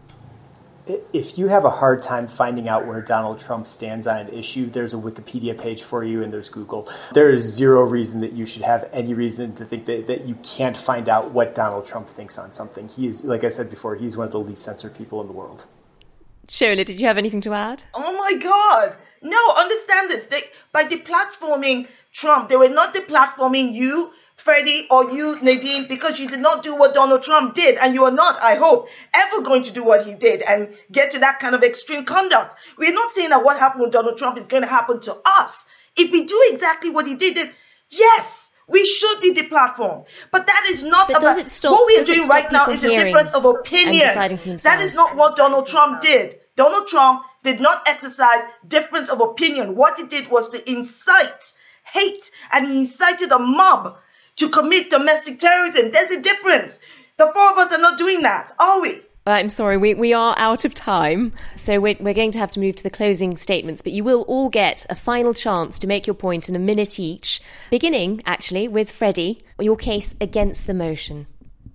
If you have a hard time finding out where Donald Trump stands on an issue, there's a Wikipedia page for you and there's Google. There is zero reason that you should have any reason to think that you can't find out what Donald Trump thinks on something. He is, like I said before, he's one of the least censored people in the world. Shola, did you have anything to add? Oh my God. No, understand this. By deplatforming Trump, they were not deplatforming you, Freddie, or you, Nadine, because you did not do what Donald Trump did. And you are not, I hope, ever going to do what he did and get to that kind of extreme conduct. We're not saying that what happened with Donald Trump is going to happen to us. If we do exactly what he did, then yes, we should be deplatformed. But that is not about what we are doing right now is a difference of opinion. That is not what Donald Trump did. Donald Trump did not exercise difference of opinion. What he did was to incite hate, and he incited a mob to commit domestic terrorism. There's a difference. The four of us are not doing that, are we? I'm sorry, we are out of time, so we're going to have to move to the closing statements, but you will all get a final chance to make your point in a minute each, beginning, actually, with Freddie, your case against the motion.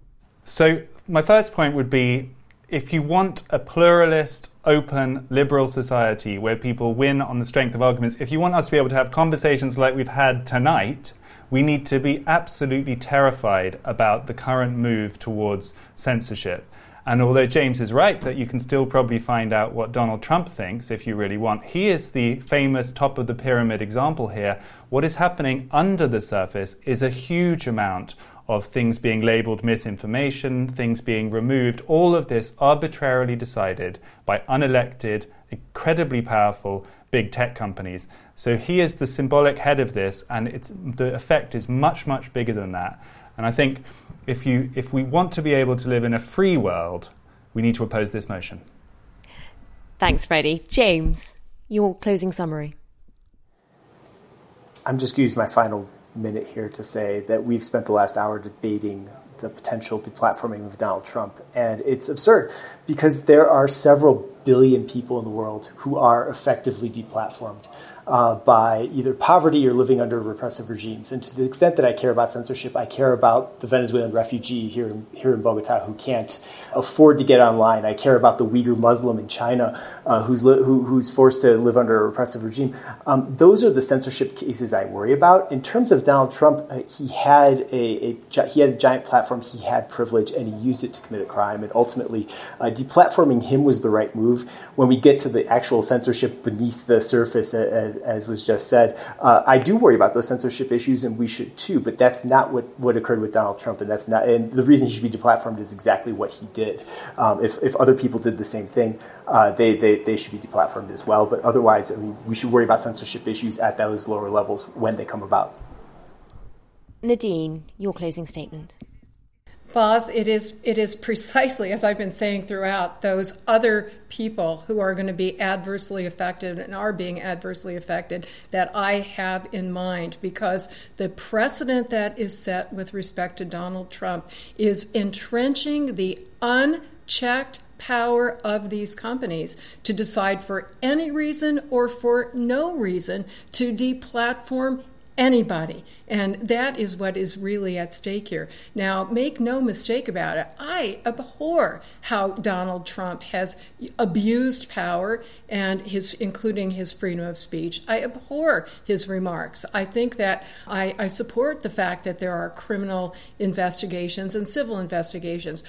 So my first point would be, if you want a pluralist, open, liberal society where people win on the strength of arguments, if you want us to be able to have conversations like we've had tonight, we need to be absolutely terrified about the current move towards censorship. And although James is right that you can still probably find out what Donald Trump thinks if you really want, he is the famous top of the pyramid example here. What is happening under the surface is a huge amount of things being labelled misinformation, things being removed, all of this arbitrarily decided by unelected, incredibly powerful big tech companies. So he is the symbolic head of this, and the effect is much, much bigger than that. And I think if we want to be able to live in a free world, we need to oppose this motion. Thanks, Freddie. James, your closing summary. I'm just going to use my final minute here to say that we've spent the last hour debating the potential deplatforming of Donald Trump. And it's absurd because there are several billion people in the world who are effectively deplatformed by either poverty or living under repressive regimes. And to the extent that I care about censorship, I care about the Venezuelan refugee here in Bogota who can't afford to get online. I care about the Uyghur Muslim in China who's forced to live under a repressive regime. Those are the censorship cases I worry about. In terms of Donald Trump, he had a giant platform, he had privilege, and he used it to commit a crime. And ultimately, deplatforming him was the right move. When we get to the actual censorship beneath the surface, as was just said, I do worry about those censorship issues, and we should too. But that's not what occurred with Donald Trump, and that's not. And the reason he should be deplatformed is exactly what he did. If other people did the same thing, they should be deplatformed as well. But otherwise, I mean, we should worry about censorship issues at those lower levels when they come about. Nadine, your closing statement. Boz, it is precisely, as I've been saying throughout, those other people who are going to be adversely affected and are being adversely affected that I have in mind, because the precedent that is set with respect to Donald Trump is entrenching the unchecked power of these companies to decide for any reason or for no reason to deplatform anybody. And that is what is really at stake here. Now, make no mistake about it, I abhor how Donald Trump has abused power and including his freedom of speech. I abhor his remarks. I think that I support the fact that there are criminal investigations and civil investigations,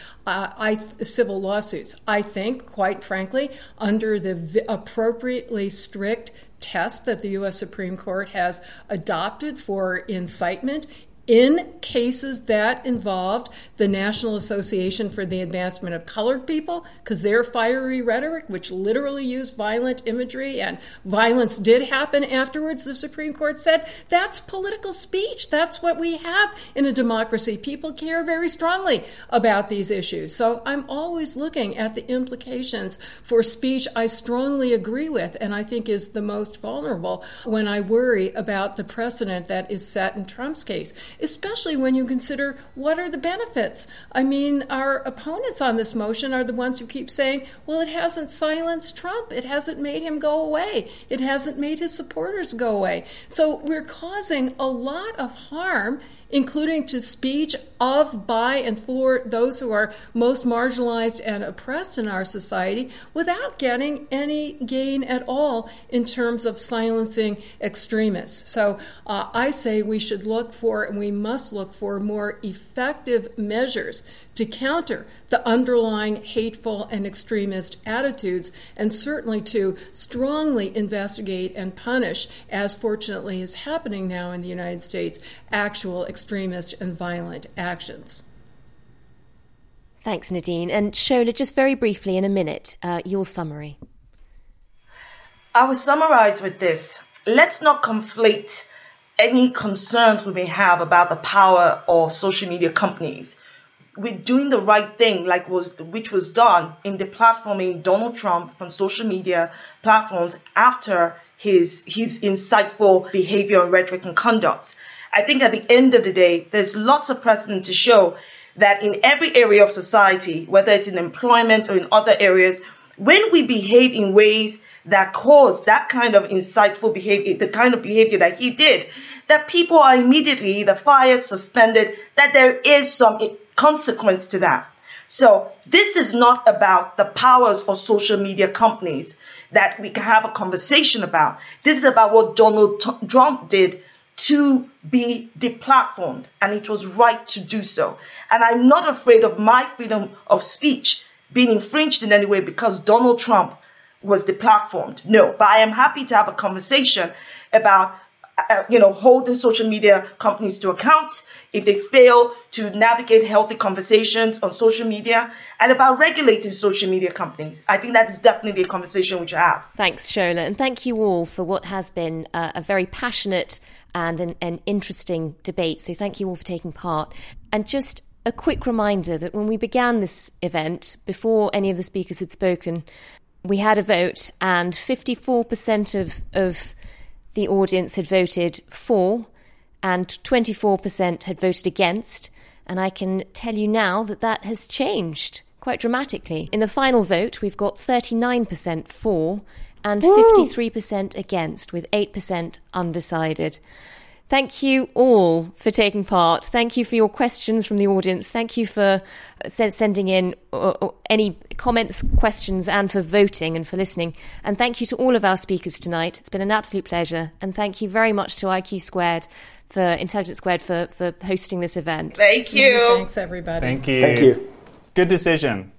civil lawsuits. I think, quite frankly, under the appropriately strict test that the U.S. Supreme Court has adopted for incitement in cases that involved the National Association for the Advancement of Colored People, because their fiery rhetoric, which literally used violent imagery, and violence did happen afterwards, the Supreme Court said, that's political speech. That's what we have in a democracy. People care very strongly about these issues. So I'm always looking at the implications for speech I strongly agree with and I think is the most vulnerable when I worry about the precedent that is set in Trump's case, especially when you consider what are the benefits. I mean, our opponents on this motion are the ones who keep saying, well, it hasn't silenced Trump. It hasn't made him go away. It hasn't made his supporters go away. So we're causing a lot of harm, including to speech of, by, and for those who are most marginalized and oppressed in our society, without getting any gain at all in terms of silencing extremists. So I say we should look for, and we must look for, more effective measures to counter the underlying hateful and extremist attitudes, and certainly to strongly investigate and punish, as fortunately is happening now in the United States, actual extremist and violent actions. Thanks, Nadine. And Shola, just very briefly in a minute, your summary. I will summarize with this. Let's not conflate any concerns we may have about the power of social media companies with doing the right thing, which was done in deplatforming Donald Trump from social media platforms after his insightful behavior and rhetoric and conduct. I think at the end of the day, there's lots of precedent to show that in every area of society, whether it's in employment or in other areas, when we behave in ways that cause that kind of insightful behavior, the kind of behavior that he did, that people are immediately either fired, suspended, that there is some consequence to that. So this is not about the powers of social media companies that we can have a conversation about. This is about what Donald Trump did to be deplatformed, and it was right to do so. And I'm not afraid of my freedom of speech being infringed in any way because Donald Trump was deplatformed. No, but I am happy to have a conversation about holding social media companies to account if they fail to navigate healthy conversations on social media, and about regulating social media companies. I think that is definitely a conversation we should have. Thanks, Shola, and thank you all for what has been a very passionate and an interesting debate. So thank you all for taking part. And just a quick reminder that when we began this event, before any of the speakers had spoken, we had a vote, and 54% of the audience had voted for, and 24% had voted against, And I can tell you now that that has changed quite dramatically. In the final vote, we've got 39% for and 53% against, with 8% undecided. Thank you all for taking part. Thank you for your questions from the audience. Thank you for sending in any comments, questions, and for voting and for listening. And thank you to all of our speakers tonight. It's been an absolute pleasure. And thank you very much to IQ Squared, for Intelligence Squared, for hosting this event. Thank you. Thanks, everybody. Thank you. Thank you. Good decision.